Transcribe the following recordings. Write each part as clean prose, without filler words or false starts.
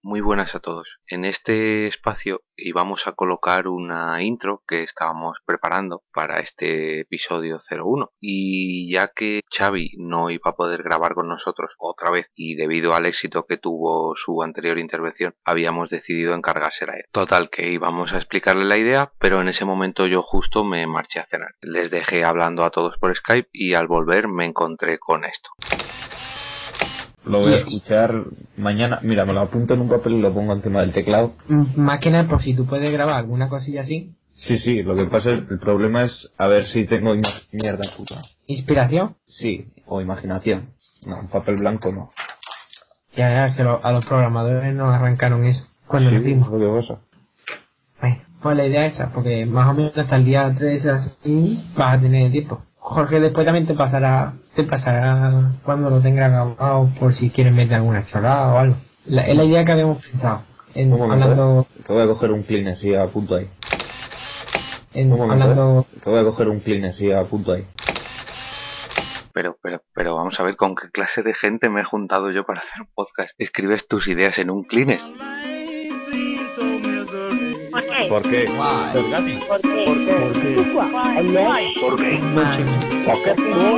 Muy buenas a todos. En este espacio íbamos a colocar una intro que estábamos preparando para este episodio 01 y ya que Xavi no iba a poder grabar con nosotros otra vez y debido al éxito que tuvo su anterior intervención habíamos decidido encargársela a él. Total, que íbamos a explicarle la idea, pero en ese momento yo justo me marché a cenar. Les dejé hablando a todos por Skype y al volver me encontré con esto. Lo voy a escuchar mañana. Mira, me lo apunto en un papel y lo pongo encima del teclado. Más que nada por si tú puedes grabar alguna cosilla así. Sí, lo que pasa es, el problema es a ver si tengo mierda puta. ¿Inspiración? Sí, o imaginación. No, en papel blanco no. Ya, es que a los programadores nos arrancaron eso cuando nacimos. Lo que pasa. Pues la idea es esa, porque más o menos hasta el día 3 así vas a tener tiempo. Jorge después también te pasará cuando lo tengas grabado por si quieres meter alguna chorrada o algo. Es la idea que habíamos pensado. Hablando... Que voy a coger un Kleenex y apunto ahí. Que voy a coger un Kleenex y apunto ahí. Pero vamos a ver con qué clase de gente me he juntado yo para hacer un podcast. ¿Escribes tus ideas en un Kleenex? ¿Por qué? Sergati. ¿Por qué? ¿Por qué? ¿Por qué? ¿Por qué? ¿Por qué?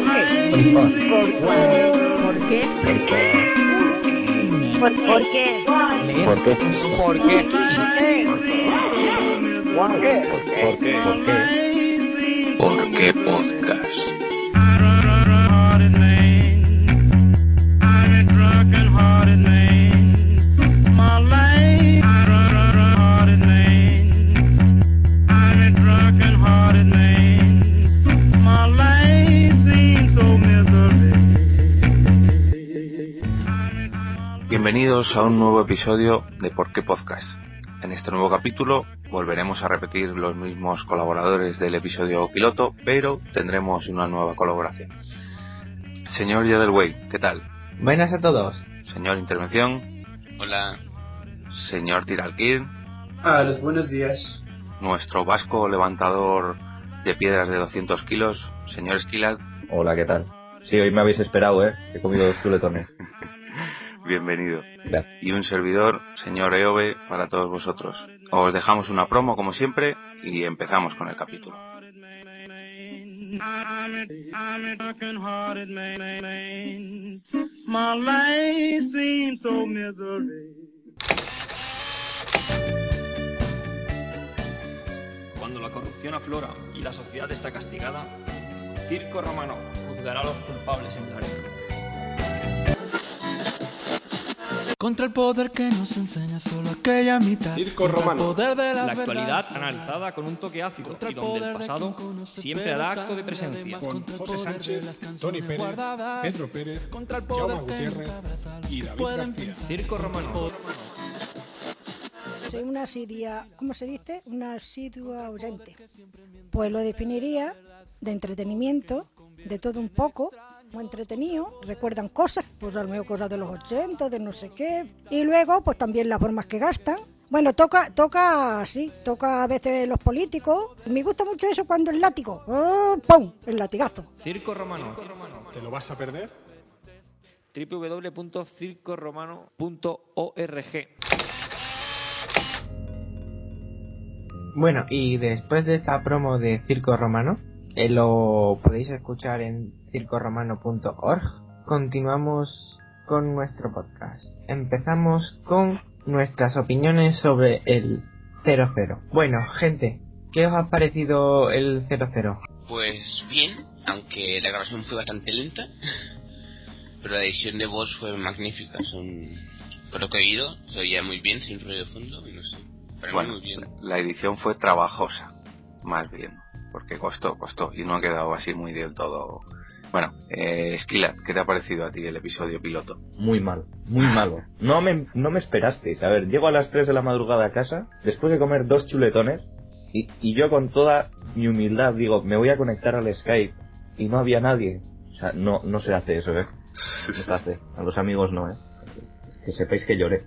¿Por qué podcast? Bienvenidos a un nuevo episodio de ¿Por qué Podcast? En este nuevo capítulo volveremos a repetir los mismos colaboradores del episodio piloto, pero tendremos una nueva colaboración. Señor Yodelway, ¿qué tal? Buenas a todos. Señor Intervención. Hola. Señor Tiralquid. A los buenos días. Nuestro vasco levantador de piedras de 200 kilos, señor Esquilat. Hola, ¿qué tal? Sí, hoy me habéis esperado, he comido 2 chuletones. Bienvenido. Gracias. Y un servidor, señor Eove, para todos vosotros. Os dejamos una promo como siempre y empezamos con el capítulo. Cuando la corrupción aflora y la sociedad está castigada, Circo Romano juzgará a los culpables en la arena. Contra el poder que nos enseña solo aquella mitad. Circo Romano. La actualidad analizada con un toque ácido y donde el pasado siempre hará acto de presencia. Con José Sánchez, Tony Pérez, Pedro Pérez, Jaume Gutiérrez y David García. Circo Romano. Soy una asidia, ¿cómo se dice? Una asidua oyente. Pues lo definiría de entretenimiento, de todo un poco, muy entretenido. Recuerdan cosas, pues a lo mejor cosas de los 80, de no sé qué. Y luego, pues también las formas que gastan. Bueno, toca a veces los políticos. Me gusta mucho eso cuando el látigo, ¡pum!, el latigazo. Circo Romano. ¿Te lo vas a perder? www.circoromano.org. Bueno, y después de esta promo de Circo Romano, lo podéis escuchar en circoromano.org. Continuamos con nuestro podcast. Empezamos con nuestras opiniones sobre el 00. Bueno, gente, ¿qué os ha parecido el 00? Pues bien, aunque la grabación fue bastante lenta, pero la edición de voz fue magnífica. Por lo que he oído, se oía muy bien, sin ruido de fondo, y no sé. Bueno, muy bien. la edición fue trabajosa, más bien, porque costó, y no ha quedado así muy del todo. Bueno, Esquilat, ¿qué te ha parecido a ti el episodio piloto? Muy malo. No me esperasteis. A ver, llego a las 3 de la madrugada a casa, después de comer 2 chuletones, y yo con toda mi humildad digo, me voy a conectar al Skype, y no había nadie. O sea, no se hace eso, No se hace. A los amigos no, Que sepáis que lloré.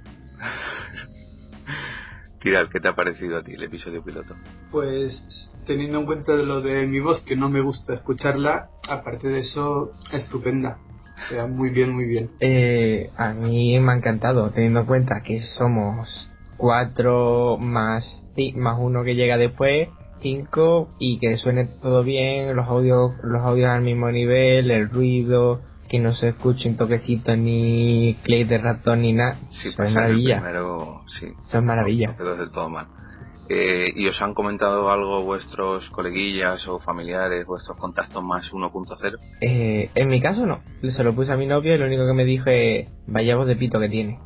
Tiral, ¿qué te ha parecido a ti el episodio piloto? Pues teniendo en cuenta lo de mi voz, que no me gusta escucharla, aparte de eso, estupenda. O sea, muy bien, muy bien. A mí me ha encantado, teniendo en cuenta que somos 4 más uno que llega después, 5, y que suene todo bien, los audios al mismo nivel, el ruido, que no se escuchen toquecitos ni clic de ratón ni nada. Sí, Eso es pasar el maravilla. primero, sí. Eso es maravilla. No quedó del todo mal. ¿Y os han comentado algo vuestros coleguillas o familiares, vuestros contactos más 1.0? En mi caso no, se lo puse a mi novio y lo único que me dijo es, vaya voz de pito que tiene.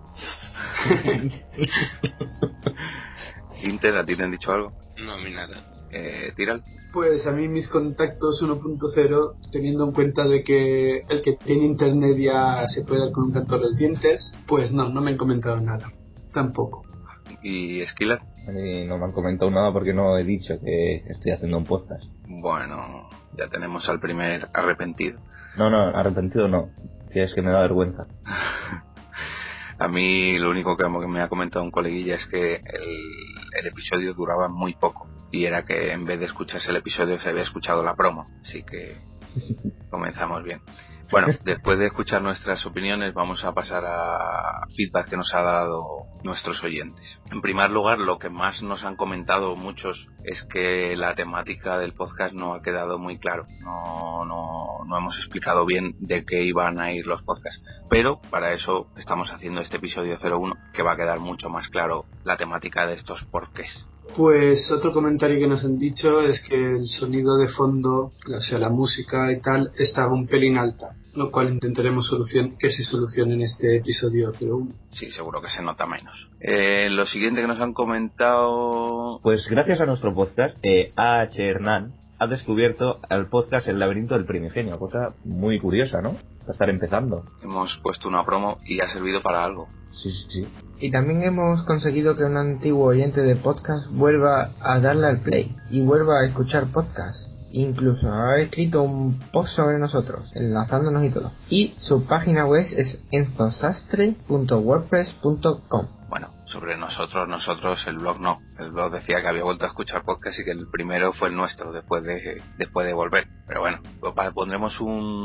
Inter, ¿a ti te han dicho algo? No, a mí nada. Tiral. Pues a mí mis contactos 1.0, teniendo en cuenta de que el que tiene internet ya se puede dar con un canto a los dientes, pues no me han comentado nada. Tampoco. ¿Y Skiller? A mí no me han comentado nada porque no he dicho que estoy haciendo un podcast. Bueno, ya tenemos al primer arrepentido. No, arrepentido no. Que es que me da vergüenza. A mí lo único que me ha comentado un coleguilla es que el episodio duraba muy poco. Y era que en vez de escucharse el episodio se había escuchado la promo. Así que comenzamos bien. Bueno, después de escuchar nuestras opiniones vamos a pasar a feedback que nos ha dado nuestros oyentes. En primer lugar, lo que más nos han comentado muchos es que la temática del podcast no ha quedado muy claro. No hemos explicado bien de qué iban a ir los podcasts. Pero para eso estamos haciendo este episodio 01, que va a quedar mucho más claro la temática de estos porqués. Pues otro comentario que nos han dicho es que el sonido de fondo, o sea, la música y tal, estaba un pelín alta, lo cual intentaremos que se solucione en este episodio 01. Sí, seguro que se nota menos. Lo siguiente que nos han comentado... Pues gracias a nuestro podcast, A.H. Hernán ha descubierto el podcast El laberinto del primigenio, cosa muy curiosa, ¿no? Para estar empezando. Hemos puesto una promo y ha servido para algo. Sí. Y también hemos conseguido que un antiguo oyente de podcast vuelva a darle al play y vuelva a escuchar podcast. Incluso ha escrito un post sobre nosotros, enlazándonos y todo. Y su página web es enzosastre.wordpress.com. Bueno, sobre nosotros, el blog no. El blog decía que había vuelto a escuchar podcast y que el primero fue el nuestro después de volver. Pero bueno, pondremos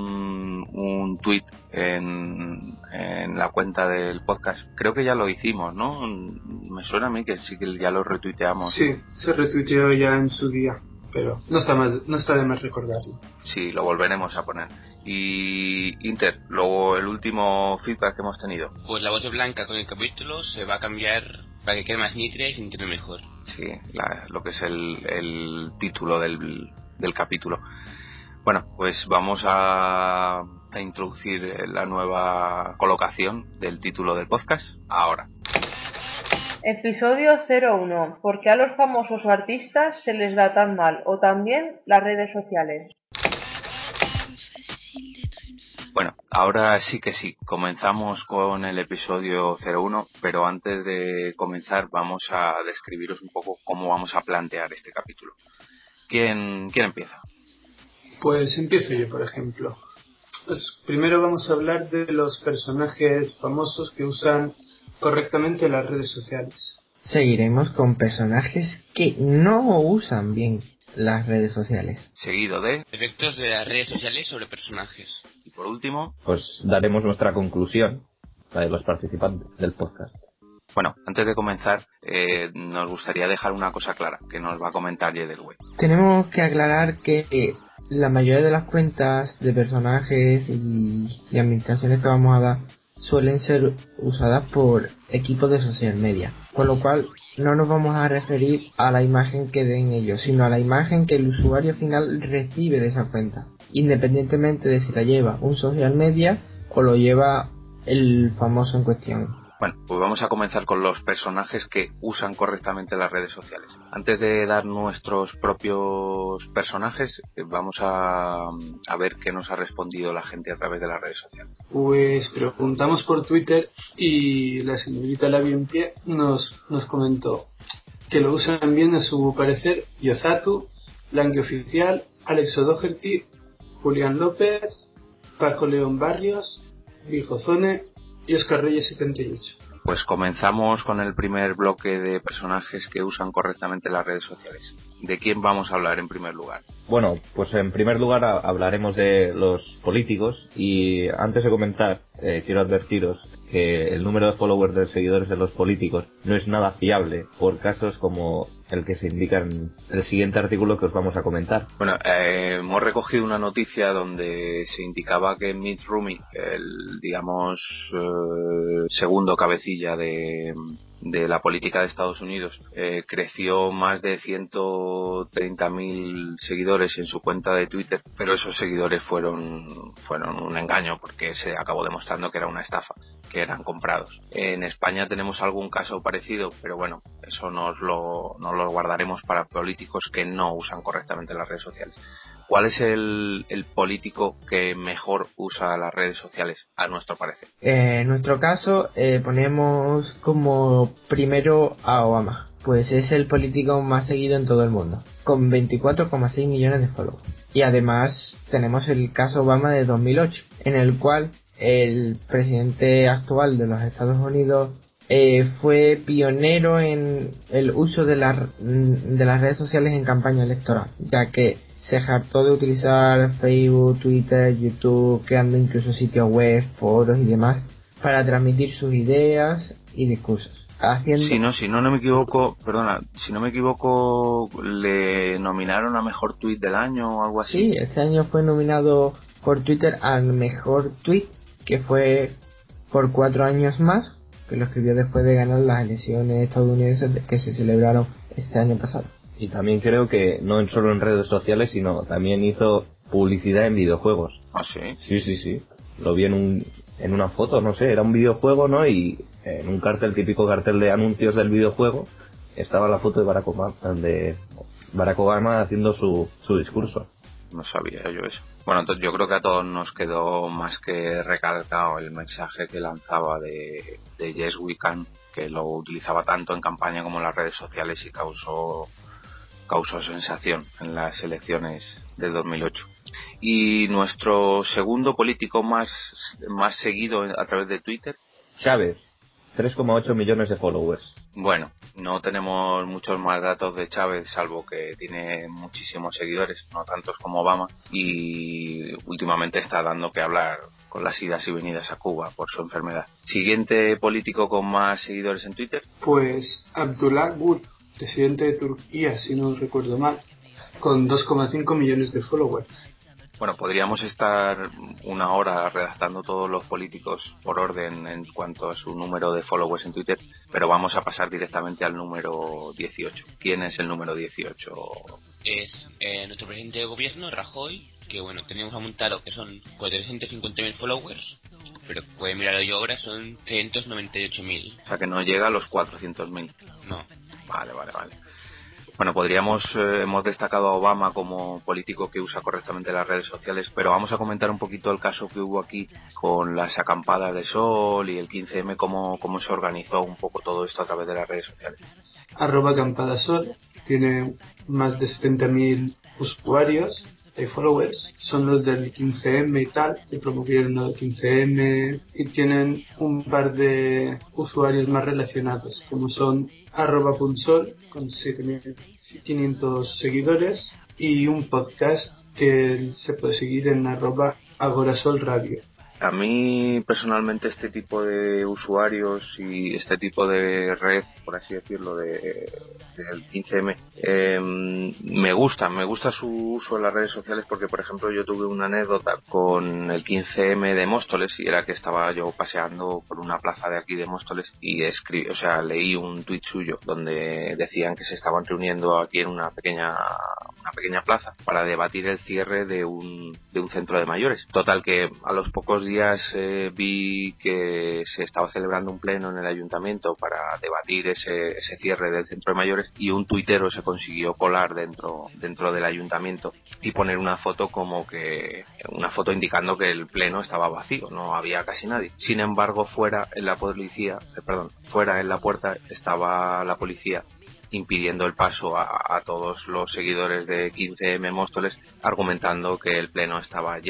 un tweet en la cuenta del podcast. Creo que ya lo hicimos, ¿no? Me suena a mí que sí que ya lo retuiteamos. Sí, se retuiteó ya en su día, pero no está de más recordarlo. Sí, lo volveremos a poner. Y Inter, luego el último feedback que hemos tenido. Pues la voz de Blanca con el capítulo se va a cambiar para que quede más nítida y se entienda mejor. Sí, lo que es el título del capítulo. Bueno, pues vamos a introducir la nueva colocación del título del podcast ahora. Episodio 01. ¿Por qué a los famosos o artistas se les da tan mal? O también las redes sociales. Bueno, ahora sí que sí, comenzamos con el episodio 01, pero antes de comenzar vamos a describiros un poco cómo vamos a plantear este capítulo. ¿Quién empieza? Pues empiezo yo, por ejemplo. Pues primero vamos a hablar de los personajes famosos que usan correctamente las redes sociales. Seguiremos con personajes que no usan bien las redes sociales. Seguido de... Efectos de las redes sociales sobre personajes. Y por último... Pues daremos nuestra conclusión, la de los participantes del podcast. Bueno, antes de comenzar, nos gustaría dejar una cosa clara, que nos va a comentar Yedelwey. Tenemos que aclarar que la mayoría de las cuentas de personajes y administraciones que vamos a dar suelen ser usadas por equipos de social media, con lo cual no nos vamos a referir a la imagen que den ellos, sino a la imagen que el usuario final recibe de esa cuenta, independientemente de si la lleva un social media o lo lleva el famoso en cuestión. Bueno, pues vamos a comenzar con los personajes que usan correctamente las redes sociales. Antes de dar nuestros propios personajes, vamos a ver qué nos ha respondido la gente a través de las redes sociales. Pues preguntamos por Twitter y la señorita La Bienpie nos comentó que lo usan bien a su parecer Yozatu, Langue Oficial, Alex O'Doherty, Julián López, Paco León Barrios, Bijozone y Oscar Reyes 78. pues comenzamos con el primer bloque de personajes que usan correctamente las redes sociales. ¿De quién vamos a hablar en primer lugar? Bueno, pues en primer lugar hablaremos de los políticos y antes de comenzar quiero advertiros que el número de followers de seguidores de los políticos no es nada fiable por casos como el que se indica en el siguiente artículo que os vamos a comentar. Bueno, hemos recogido una noticia donde se indicaba que Mitt Romney, el digamos segundo cabecilla de la política de Estados Unidos, creció más de 130.000 seguidores en su cuenta de Twitter, pero esos seguidores fueron un engaño porque se acabó demostrando que era una estafa, que eran comprados. En España tenemos algún caso parecido, pero bueno, eso nos lo guardaremos para políticos que no usan correctamente las redes sociales. ¿Cuál es el político que mejor usa las redes sociales, a nuestro parecer? En nuestro caso, ponemos como primero a Obama, pues es el político más seguido en todo el mundo, con 24,6 millones de followers. Y además tenemos el caso Obama de 2008, en el cual el presidente actual de los Estados Unidos fue pionero en el uso de las redes sociales en campaña electoral, ya que se hartó de utilizar Facebook, Twitter, YouTube, creando incluso sitios web, foros y demás para transmitir sus ideas y discursos. Si no me equivoco, le nominaron a mejor tweet del año o algo así. Sí, este año fue nominado por Twitter al mejor tweet, que fue por 4 años más, que lo escribió después de ganar las elecciones estadounidenses que se celebraron este año pasado. Y también creo que no solo en redes sociales, sino también hizo publicidad en videojuegos. ¿Ah, sí? Sí. Lo vi en una foto, no sé, era un videojuego, ¿no? Y en un cartel, típico cartel de anuncios del videojuego, estaba la foto de Barack Obama haciendo su discurso. No sabía yo eso. Bueno, entonces yo creo que a todos nos quedó más que recalcado el mensaje que lanzaba de Yes We Can, que lo utilizaba tanto en campaña como en las redes sociales y causó sensación en las elecciones del 2008. Y nuestro segundo político más seguido a través de Twitter, Chávez, 3,8 millones de followers. Bueno, no tenemos muchos más datos de Chávez, salvo que tiene muchísimos seguidores, no tantos como Obama, y últimamente está dando que hablar con las idas y venidas a Cuba por su enfermedad. Siguiente político con más seguidores en Twitter. Pues Abdullah Gül, presidente de Turquía, si no recuerdo mal, con 2,5 millones de followers. Bueno, podríamos estar una hora redactando todos los políticos por orden en cuanto a su número de followers en Twitter, pero vamos a pasar directamente al número 18. ¿Quién es el número 18? Es nuestro presidente de gobierno, Rajoy, que bueno, teníamos apuntado que son 450.000 followers, pero puede mirarlo yo ahora, son 398.000. O sea que no llega a los 400.000. No. Vale. Bueno, hemos destacado a Obama como político que usa correctamente las redes sociales, pero vamos a comentar un poquito el caso que hubo aquí con las acampadas de sol y el 15M, cómo se organizó un poco todo esto a través de las redes sociales. @campadasol tiene más de 70.000 usuarios y followers, son los del 15M y tal, que promovieron el 15M y tienen un par de usuarios más relacionados, como son @punsol con 7.500 seguidores y un podcast que se puede seguir en @agorasolradio. A mí personalmente este tipo de usuarios y este tipo de red, por así decirlo, del 15M, me gusta su uso en las redes sociales porque, por ejemplo, yo tuve una anécdota con el 15M de Móstoles y era que estaba yo paseando por una plaza de aquí de Móstoles y leí un tuit suyo donde decían que se estaban reuniendo aquí en una pequeña plaza para debatir el cierre de un centro de mayores. Total que a los pocos días vi que se estaba celebrando un pleno en el ayuntamiento para debatir ese cierre del centro de mayores y un tuitero se consiguió colar dentro del ayuntamiento y poner una foto indicando que el pleno estaba vacío, no había casi nadie. Sin embargo, fuera en la puerta estaba la policía impidiendo el paso a todos los seguidores de 15M Móstoles, argumentando que el pleno estaba lleno.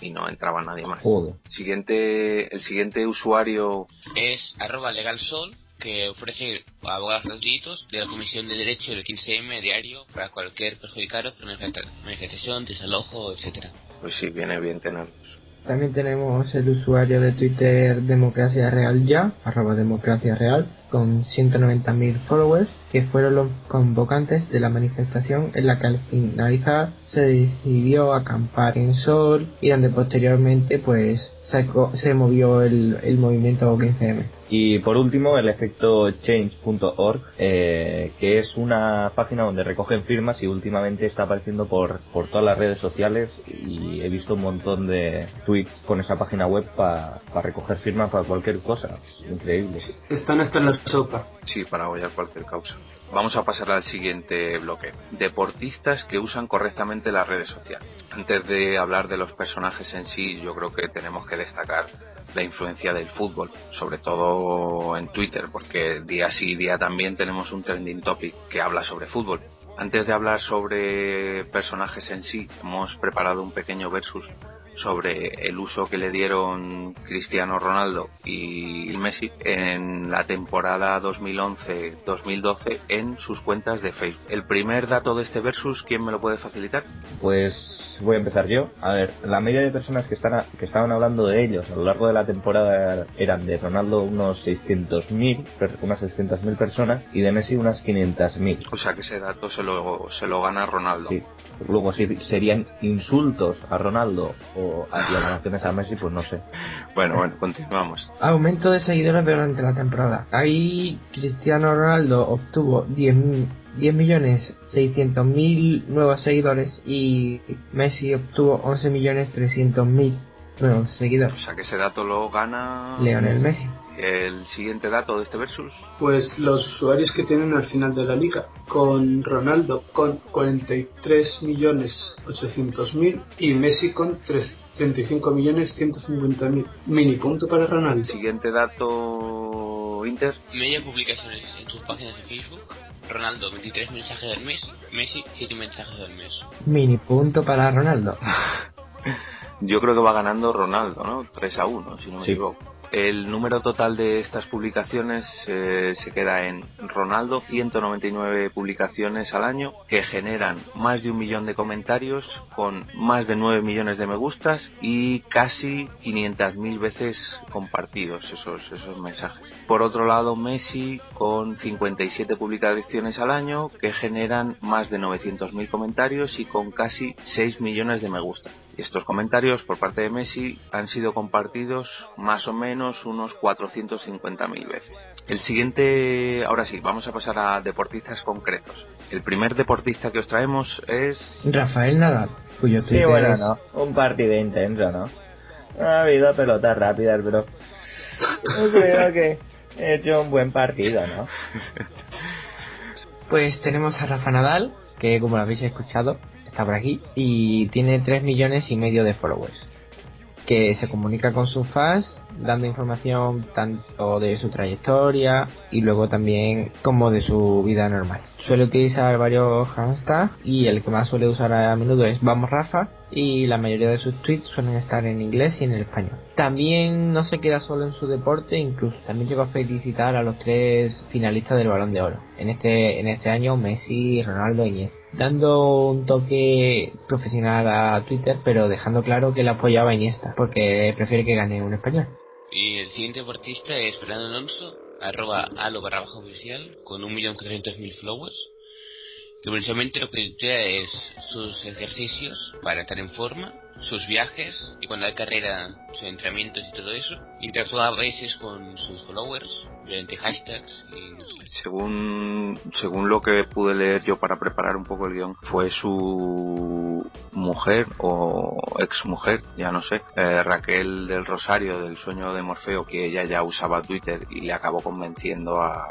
y no entraba nadie más. Joder. El siguiente usuario es @legalsol, que ofrece abogados gratuitos de la Comisión de Derecho del 15M diario para cualquier perjudicaros por manifestación, desalojo, etcétera. Pues sí, viene bien tenerlos. También tenemos el usuario de Twitter Democracia Real Ya, @Democracia Real, con 190.000 followers, que fueron los convocantes de la manifestación en la que al finalizar se decidió acampar en Sol y donde posteriormente pues se movió el movimiento 15M. Y por último, el efecto change.org, que es una página donde recogen firmas y últimamente está apareciendo por todas las redes sociales, y he visto un montón de tweets con esa página web para recoger firmas para cualquier cosa. Increíble. Sí, están hasta en la sopa. Sí, para apoyar cualquier causa. Vamos a pasar al siguiente bloque. Deportistas que usan correctamente las redes sociales. Antes de hablar de los personajes en sí, yo creo que tenemos que destacar la influencia del fútbol, sobre todo en Twitter, porque día sí día también tenemos un trending topic que habla sobre fútbol. Antes de hablar sobre personajes en sí, hemos preparado un pequeño versus sobre el uso que le dieron Cristiano Ronaldo y Messi en la temporada 2011-2012 en sus cuentas de Facebook. El primer dato de este versus, ¿quién me lo puede facilitar? Pues voy a empezar yo. A ver, la media de personas que estaban hablando de ellos a lo largo de la temporada eran de Ronaldo unas 600.000 personas y de Messi unas 500.000. O sea que ese dato se lo gana Ronaldo. Sí. Luego si serían insultos a Ronaldo o aclamaciones a Messi, pues no sé. Bueno, continuamos. Aumento de seguidores durante la temporada. Ahí Cristiano Ronaldo obtuvo 10.600.000 nuevos seguidores y Messi obtuvo 11.300.000 nuevos seguidores. O sea que ese dato lo gana Lionel Messi. El siguiente dato de este versus. Pues los usuarios que tienen al final de la liga, con Ronaldo con 43.800.000 y Messi con 35.150.000. Mini punto para Ronaldo. Siguiente dato, Inter. Media publicaciones en sus páginas de Facebook. Ronaldo 23 mensajes al mes, Messi 7 mensajes al mes. Mini punto para Ronaldo. Yo creo que va ganando Ronaldo, ¿no? 3-1, si no me equivoco. El número total de estas publicaciones se queda en Ronaldo, 199 publicaciones al año, que generan más de 1 millón de comentarios, con más de 9 millones de me gustas y casi 500.000 veces compartidos esos mensajes. Por otro lado, Messi, con 57 publicaciones al año, que generan más de 900.000 comentarios y con casi 6 millones de me gusta. Y estos comentarios por parte de Messi han sido compartidos más o menos unos 450.000 veces. El siguiente, ahora sí, vamos a pasar a deportistas concretos. El primer deportista que os traemos es Rafael Nadal, cuyo Twitter sí, bueno, es... no, un partido intenso, ¿no? Ha habido pelotas rápidas, pero yo creo que he hecho un buen partido, ¿no? Pues tenemos a Rafa Nadal, que como lo habéis escuchado, está por aquí, y tiene 3,5 millones de followers, que se comunica con sus fans dando información tanto de su trayectoria y luego también como de su vida normal. Suele utilizar varios hashtags y el que más suele usar a menudo es Vamos Rafa, y la mayoría de sus tweets suelen estar en inglés y en español. También no se queda solo en su deporte, incluso también llegó a felicitar a los 3 finalistas del Balón de Oro. En este año Messi, Ronaldo y Iniesta, dando un toque profesional a Twitter, pero dejando claro que le apoyaba a Iniesta, porque prefiere que gane un español. Y el siguiente deportista es Fernando Alonso, @alo_oficial, con 1.400.000 followers, que precisamente lo que tuitea es sus ejercicios para estar en forma, sus viajes y cuando hay carrera, sus entrenamientos y todo eso. Interactúa a veces con sus followers mediante hashtags y no sé. Según lo que pude leer yo para preparar un poco el guión, fue su mujer o exmujer, ya no sé, Raquel del Rosario, del Sueño de Morfeo, que ella ya usaba Twitter y le acabó convenciendo a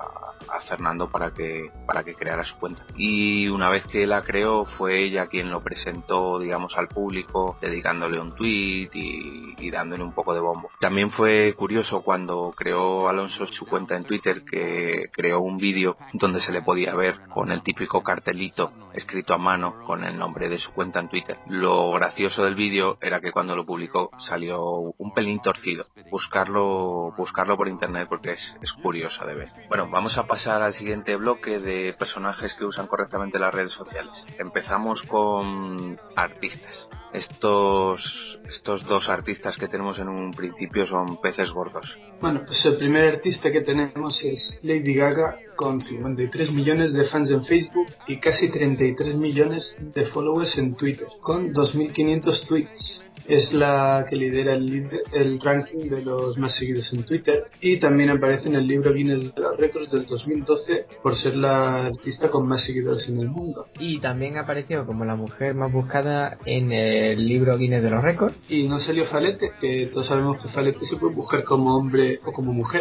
a Fernando para que creara su cuenta. Y una vez que la creó, fue ella quien lo presentó, digamos, al público, dedicándole un tweet y dándole un poco de bombo. También fue curioso cuando creó Alonso su cuenta en Twitter, que creó un vídeo donde se le podía ver con el típico cartelito escrito a mano con el nombre de su cuenta en Twitter. Lo gracioso del vídeo era que cuando lo publicó salió un pelín torcido. Buscarlo por internet porque es curioso de ver. Bueno, vamos a pasar al siguiente bloque de personajes que usan correctamente las redes sociales. Empezamos con artistas. Estos dos artistas que tenemos en un principio son peces gordos. Bueno, pues el primer artista que tenemos es Lady Gaga, con 53 millones de fans en Facebook y casi 33 millones de followers en Twitter, con 2.500 tweets. Es la que lidera el ranking de los más seguidos en Twitter y también aparece en el libro Guinness de los Récords del 2012 por ser la artista con más seguidores en el mundo. Y también apareció como la mujer más buscada en el libro Guinness de los Récords. Y no salió Falete, que todos sabemos que Falete se puede buscar como hombre o como mujer.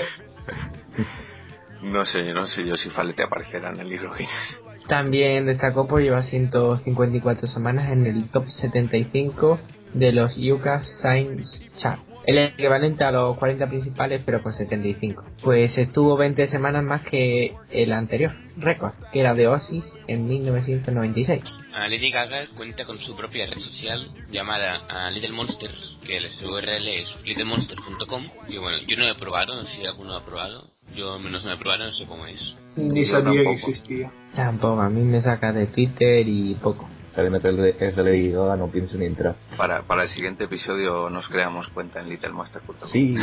No sé yo si Falete aparecerá en el libro Guinness. También destacó por llevar 154 semanas en el top 75 de los UK Science Chart, el equivalente a los 40 principales pero con 75. Pues estuvo 20 semanas más que el anterior récord, que era de Oasis en 1996. Lady Gaga cuenta con su propia red social llamada Little Monsters, que su URL es littlemonsters.com. Y bueno, yo no he probado, no sé si alguno ha probado. Yo al menos no he probado, no sé cómo es. Ni sabía que existía. Tampoco, a mí me saca de Twitter y poco. Sabiendo que es de Lady Gaga, no pienso ni entrar. Para el siguiente episodio nos creamos cuenta en littlemonster.com. Sí.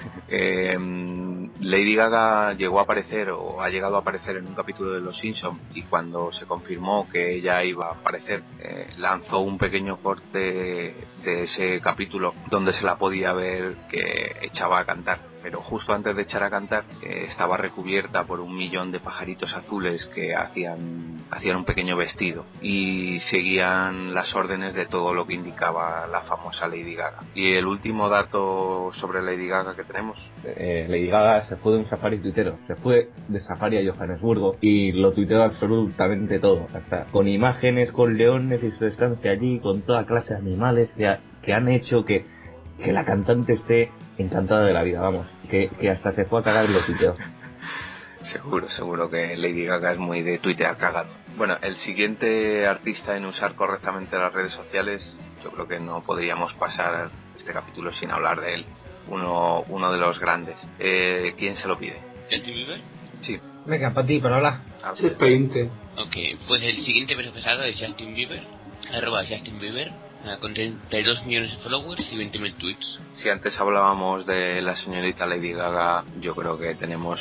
Lady Gaga llegó a aparecer o ha llegado a aparecer en un capítulo de Los Simpsons, y cuando se confirmó que ella iba a aparecer, lanzó un pequeño corte de ese capítulo donde se la podía ver que echaba a cantar. Pero justo antes de echar a cantar estaba recubierta por 1.000.000 de pajaritos azules que hacían un pequeño vestido y seguían las órdenes de todo lo que indicaba la famosa Lady Gaga. Y el último dato sobre Lady Gaga que tenemos: Lady Gaga se fue de un safari tuitero, se fue de safari a Johannesburgo y lo tuiteó absolutamente todo, hasta con imágenes, con leones y su estancia allí, con toda clase de animales que han hecho que la cantante esté encantada de la vida, vamos, que hasta se fue a cagar y lo tuiteó. Seguro que Lady Gaga es muy de tuitear cagado. Bueno, el siguiente artista en usar correctamente las redes sociales, yo creo que no podríamos pasar este capítulo sin hablar de él. Uno de los grandes. ¿Quién se lo pide? ¿Justin Bieber? Sí. Venga, para ti, para hablar. Ese es peinte. Ok, pues el siguiente peso pesado es Justin Bieber, @Justin Bieber, con 32 millones de followers y 20.000 tweets. Si antes hablábamos de la señorita Lady Gaga, yo creo que tenemos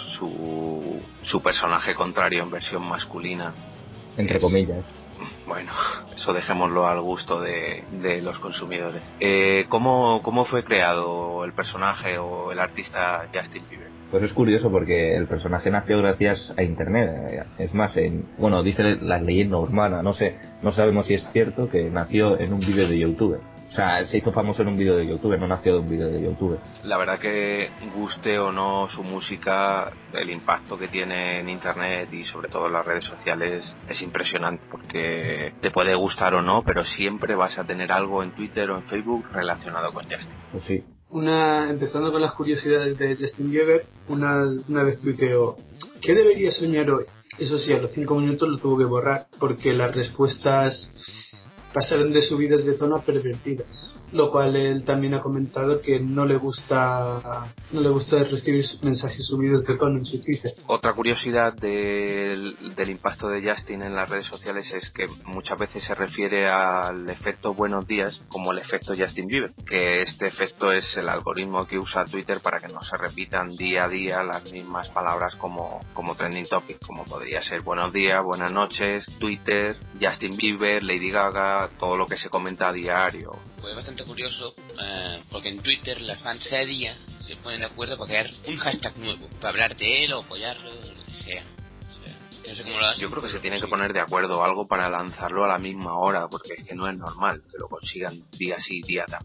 su personaje contrario en versión masculina. Entre comillas. Bueno, eso dejémoslo al gusto de los consumidores. ¿Cómo fue creado el personaje o el artista Justin Bieber? Pues es curioso porque el personaje nació gracias a internet. Es más, dice la leyenda urbana, no sabemos si es cierto que nació en un vídeo de YouTube. O sea, se hizo famoso en un vídeo de YouTube, no nació de un vídeo de YouTube. La verdad que, guste o no su música, el impacto que tiene en internet y sobre todo en las redes sociales es impresionante, porque te puede gustar o no, pero siempre vas a tener algo en Twitter o en Facebook relacionado con Justin. Pues sí. Empezando con las curiosidades de Justin Bieber, una vez tuiteó: ¿qué debería soñar hoy? Eso sí, a los 5 minutos lo tuvo que borrar porque las respuestas pasaron de subidas de tono a pervertidas, lo cual él también ha comentado que no le gusta recibir mensajes subidos de tono en su Twitter. Otra curiosidad del impacto de Justin en las redes sociales es que muchas veces se refiere al efecto buenos días como el efecto Justin Bieber, que este efecto es el algoritmo que usa Twitter para que no se repitan día a día las mismas palabras como trending topic, como podría ser buenos días, buenas noches, Twitter, Justin Bieber, Lady Gaga, todo lo que se comenta a diario. Fue bastante curioso porque en Twitter las fans cada día se ponen de acuerdo para crear un hashtag nuevo, para hablar de él o apoyarlo, lo que sea. No sé cómo lo hacen. Yo creo que se tiene que poner de acuerdo algo para lanzarlo a la misma hora, porque es que no es normal que lo consigan día sí, día también.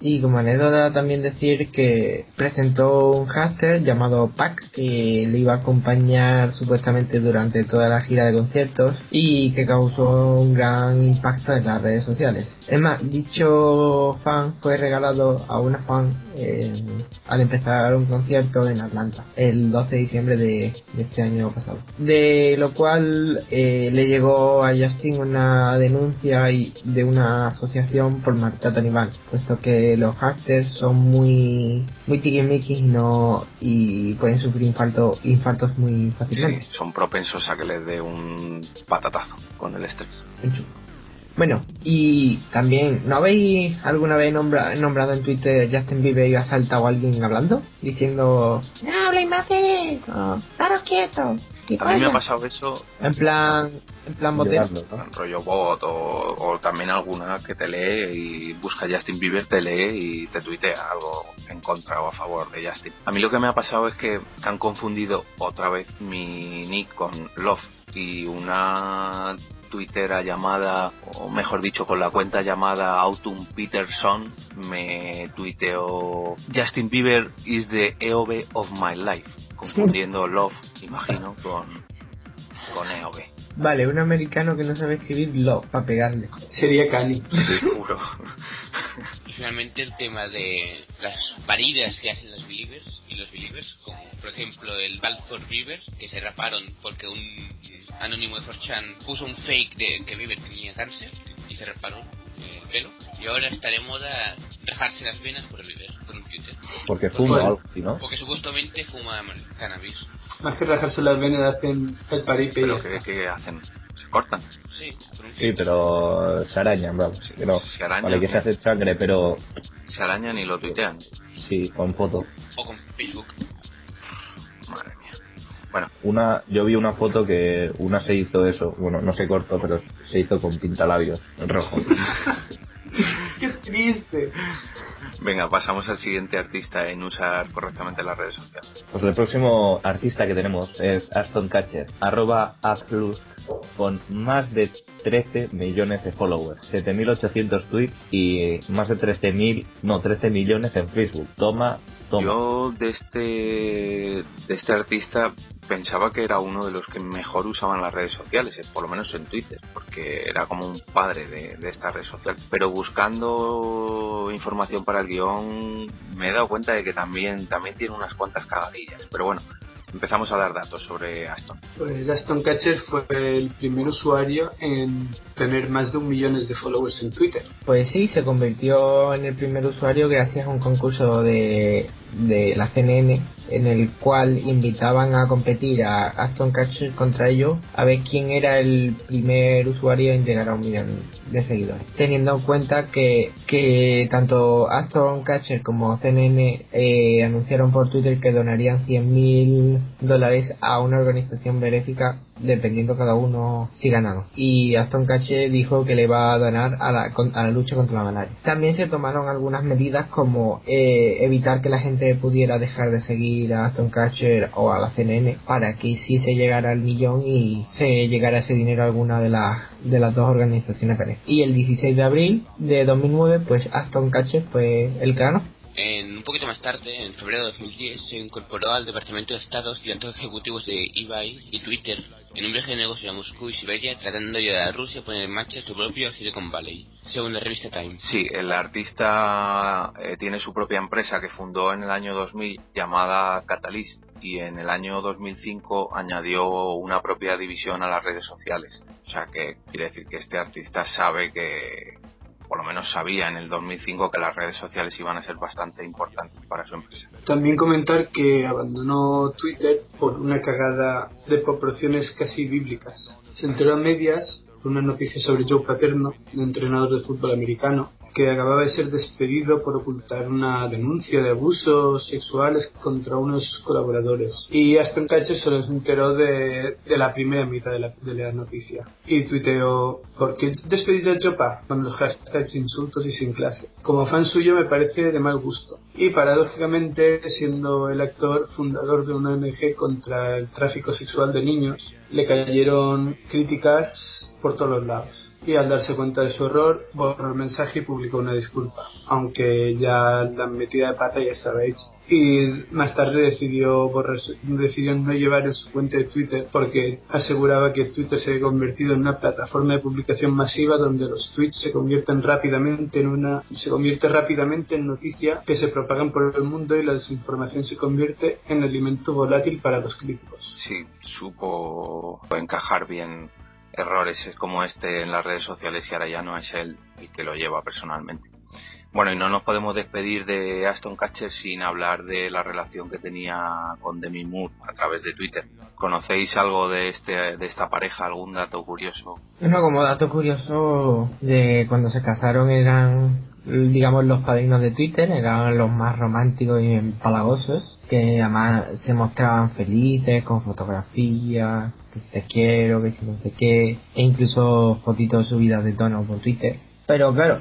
Y como anécdota también decir que presentó un hámster llamado Pac que le iba a acompañar supuestamente durante toda la gira de conciertos y que causó un gran impacto en las redes sociales. Es más, dicho fan fue regalado a una fan al empezar un concierto en Atlanta el 12 de diciembre de este año pasado. De lo cual le llegó a Justin una denuncia de una asociación por maltrato animal, puesto que los hámsters son muy tiquismiquis y pueden sufrir infartos muy fácilmente. Sí, son propensos a que les dé un patatazo con el estrés. Bueno, y también, ¿no habéis alguna vez nombrado en Twitter Justin Bieber y ha saltado a alguien hablando? Diciendo, ¡no habléis más de eso! ¡Estaros quietos! A mí me ha pasado eso en plan boteo, ¿no? Rollo bot o también alguna que te lee y busca Justin Bieber, te lee y te tuitea algo en contra o a favor de Justin. A mí lo que me ha pasado es que han confundido otra vez mi nick con Love y una tuitera llamada, o mejor dicho, con la cuenta llamada Autumn Peterson me tuiteó Justin Bieber is the EOB of my life, confundiendo Love, imagino, con EOB. Vale, un americano que no sabe escribir Love para pegarle. Sería Kanye. Seguro. Y finalmente el tema de las paridas que hacen los believers, como por ejemplo el Balfour Beavers, que se raparon porque un anónimo de 4chan puso un fake de que Bieber tenía cáncer y se raparon el pelo. Y ahora está de moda rajarse las venas por el Bieber, por un Twitter. Porque fuma algo, ¿no? Porque supuestamente fuma cannabis. Más que rajarse las venas hacen el paripe. ¿Pero qué hacen? ¿Se cortan? Sí, pero se arañan, vamos. Sí, no. se arañan, vale, que se hace sangre, pero... Se arañan y lo tuitean. Sí, con foto. O con Facebook. Madre mía. Bueno. Yo vi una foto que una se hizo eso. Bueno, no se cortó, pero se hizo con pintalabios en rojo. ¡Qué triste! Venga, pasamos al siguiente artista en usar correctamente las redes sociales. Pues el próximo artista que tenemos es Aston Catcher, @adlusk, con más de 13 millones de followers, 7.800 tweets y más de 13 millones en Facebook. Toma. Yo de este artista pensaba que era uno de los que mejor usaban las redes sociales, por lo menos en Twitter, porque era como un padre de esta red social. Pero buscando información para el guión me he dado cuenta de que también tiene unas cuantas cagadillas. Pero bueno, empezamos a dar datos sobre Aston. Pues Aston Catcher fue el primer usuario en tener más de 1 millón de followers en Twitter. Pues sí, se convirtió en el primer usuario gracias a un concurso de la CNN en el cual invitaban a competir a Aston Catcher contra ellos a ver quién era el primer usuario en llegar a 1 millón de seguidores, teniendo en cuenta que tanto Aston Catcher como CNN anunciaron por Twitter que donarían $100,000 a una organización benéfica dependiendo cada uno si ganaban, y Aston Catcher dijo que le iba a donar a la lucha contra la malaria. También se tomaron algunas medidas como evitar que la gente pudiera dejar de seguir a Aston Catcher o a la CNN para que sí se llegara al millón y se llegara ese dinero a alguna de las dos organizaciones benéficas. Y el 16 de abril de 2009 pues Aston Catcher fue el que ganó. Un poquito más tarde, en febrero de 2010, se incorporó al Departamento de Estados y altos ejecutivos de eBay y Twitter en un viaje de negocio a Moscú y Siberia, tratando de ayudar a Rusia a poner en marcha su propio Silicon Valley, según la revista Time. Sí, el artista tiene su propia empresa que fundó en el año 2000 llamada Catalyst y en el año 2005 añadió una propia división a las redes sociales. O sea que quiere decir que este artista sabe por lo menos sabía en el 2005 que las redes sociales iban a ser bastante importantes para su empresa. También comentar que abandonó Twitter por una cagada de proporciones casi bíblicas. Se enteró a medias por una noticia sobre Joe Paterno, un entrenador de fútbol americano, que acababa de ser despedido por ocultar una denuncia de abusos sexuales contra unos colaboradores. Y Aston Catcher solo se enteró de la primera mitad de la noticia. Y tuiteó: ¿por qué despedís a Jopa? Con los hashtags insultos y sin clase. Como fan suyo me parece de mal gusto. Y paradójicamente, siendo el actor fundador de una ONG contra el tráfico sexual de niños, le cayeron críticas por todos los lados. Y al darse cuenta de su error, borró el mensaje y publicó una disculpa, aunque ya la metida de pata ya estaba hecha. Y más tarde decidió no llevar en su cuenta de Twitter porque aseguraba que Twitter se había convertido en una plataforma de publicación masiva donde los tweets se convierte rápidamente en noticia que se propagan por el mundo y la desinformación se convierte en alimento volátil para los críticos. Sí, supo encajar bien errores como este en las redes sociales y ahora ya no es él el que lo lleva personalmente. Bueno, y no nos podemos despedir de Ashton Kutcher sin hablar de la relación que tenía con Demi Moore a través de Twitter. ¿Conocéis algo de esta pareja? ¿Algún dato curioso? Bueno, como dato curioso, de cuando se casaron eran, digamos, los padrinos de Twitter, eran los más románticos y empalagosos, que además se mostraban felices con fotografías, que te quiero, que si no sé qué, e incluso fotitos subidas de tono por Twitter. Pero claro,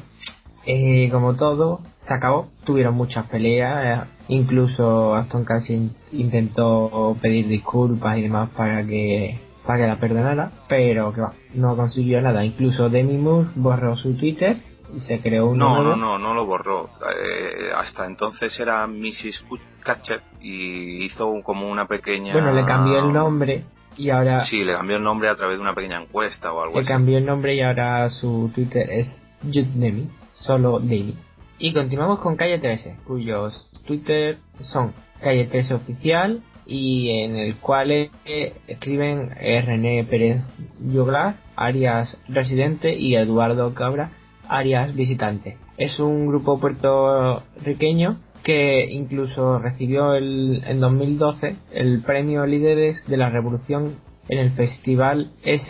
como todo, se acabó, tuvieron muchas peleas, incluso Aston Kutcher intentó pedir disculpas y demás para que la perdonara, pero que va, no consiguió nada. Incluso Demi Moore borró su Twitter y se creó uno nuevo. No lo borró. Hasta entonces era Mrs. Kutcher y hizo como una pequeña... Bueno, le cambió el nombre y ahora... Sí, le cambió el nombre a través de una pequeña encuesta o algo así. Le cambió el nombre y ahora su Twitter es Just Demi, solo Demi. Y continuamos con Calle 13, cuyos Twitter son Calle 13 Oficial y en el cual escriben René Pérez Joglar, alias Residente, y Eduardo Cabra, alias Visitante. Es un grupo puertorriqueño que incluso recibió en 2012 el premio Líderes de la Revolución en el Festival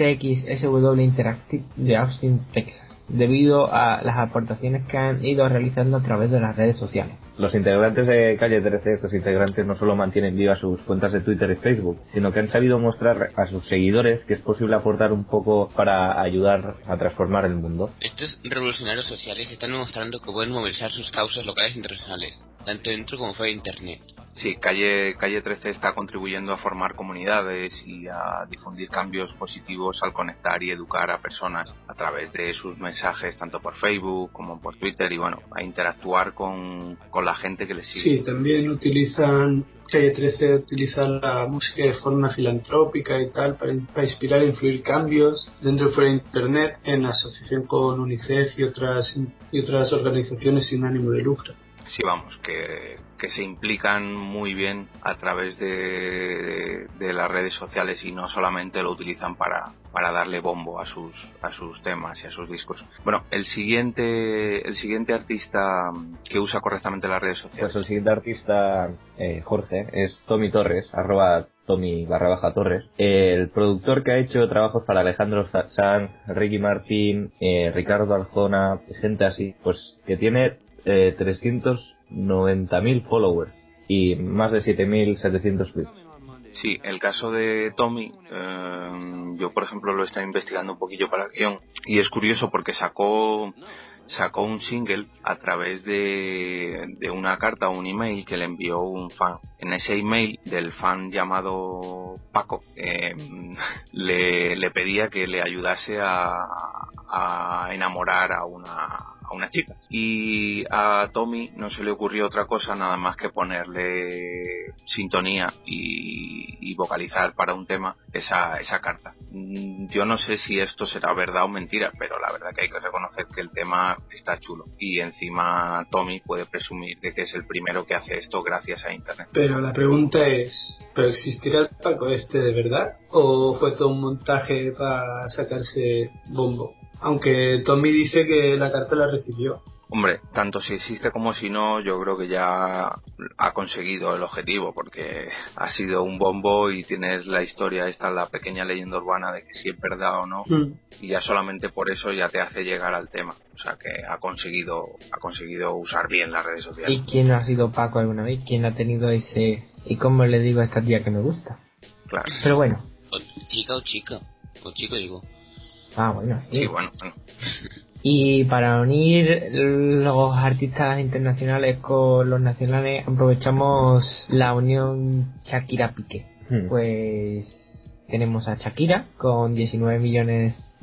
SXSW Interactive de Austin, Texas, debido a las aportaciones que han ido realizando a través de las redes sociales. Los integrantes de Calle 13, estos integrantes no solo mantienen vivas sus cuentas de Twitter y Facebook, sino que han sabido mostrar a sus seguidores que es posible aportar un poco para ayudar a transformar el mundo. Estos revolucionarios sociales están demostrando que pueden movilizar sus causas locales e internacionales, tanto dentro como fuera de Internet. Sí, Calle 13 está contribuyendo a formar comunidades y a difundir cambios positivos al conectar y educar a personas a través de sus mensajes tanto por Facebook como por Twitter y bueno, a interactuar con la gente que les sigue. Sí, también Calle 13 utiliza la música de forma filantrópica y tal para inspirar e influir cambios dentro y fuera de Internet en asociación con UNICEF y otras organizaciones sin ánimo de lucro. Sí, vamos, que se implican muy bien a través de las redes sociales y no solamente lo utilizan para darle bombo a sus temas y a sus discos. Bueno, el siguiente artista que usa correctamente las redes sociales. Pues el siguiente artista, Jorge, es Tommy Torres, @Tommy_Torres, el productor que ha hecho trabajos para Alejandro Sanz, Ricky Martin, Ricardo Arjona, gente así, pues que tiene 390.000 followers y más de 7.700 tweets. Sí, el caso de Tommy, yo por ejemplo lo he estado investigando un poquillo para el guión y es curioso porque sacó un single a través de una carta o un email que le envió un fan. En ese email del fan llamado Paco le pedía que le ayudase a enamorar a una chica y a Tommy no se le ocurrió otra cosa nada más que ponerle sintonía y vocalizar para un tema esa carta. Yo no sé si esto será verdad o mentira, pero la verdad que hay que reconocer que el tema está chulo y encima Tommy puede presumir de que es el primero que hace esto gracias a internet. Pero la pregunta es, ¿pero existirá el Paco este de verdad? ¿O fue todo un montaje para sacarse bombo? Aunque Tommy dice que la carta la recibió. Hombre, tanto si existe como si no, yo creo que ya ha conseguido el objetivo, porque ha sido un bombo y tienes la historia esta, la pequeña leyenda urbana de que si es verdad o no, y ya solamente por eso ya te hace llegar al tema. O sea que ha conseguido usar bien las redes sociales. ¿Y quién no ha sido Paco alguna vez? ¿Quién ha tenido ese... ¿Y cómo le digo a esta tía que me gusta? Claro. Pero bueno. O chica. O chico digo. Ah, bueno. Sí, bueno. Y para unir los artistas internacionales con los nacionales, aprovechamos la unión Shakira-Piqué. Pues tenemos a Shakira con 19 millones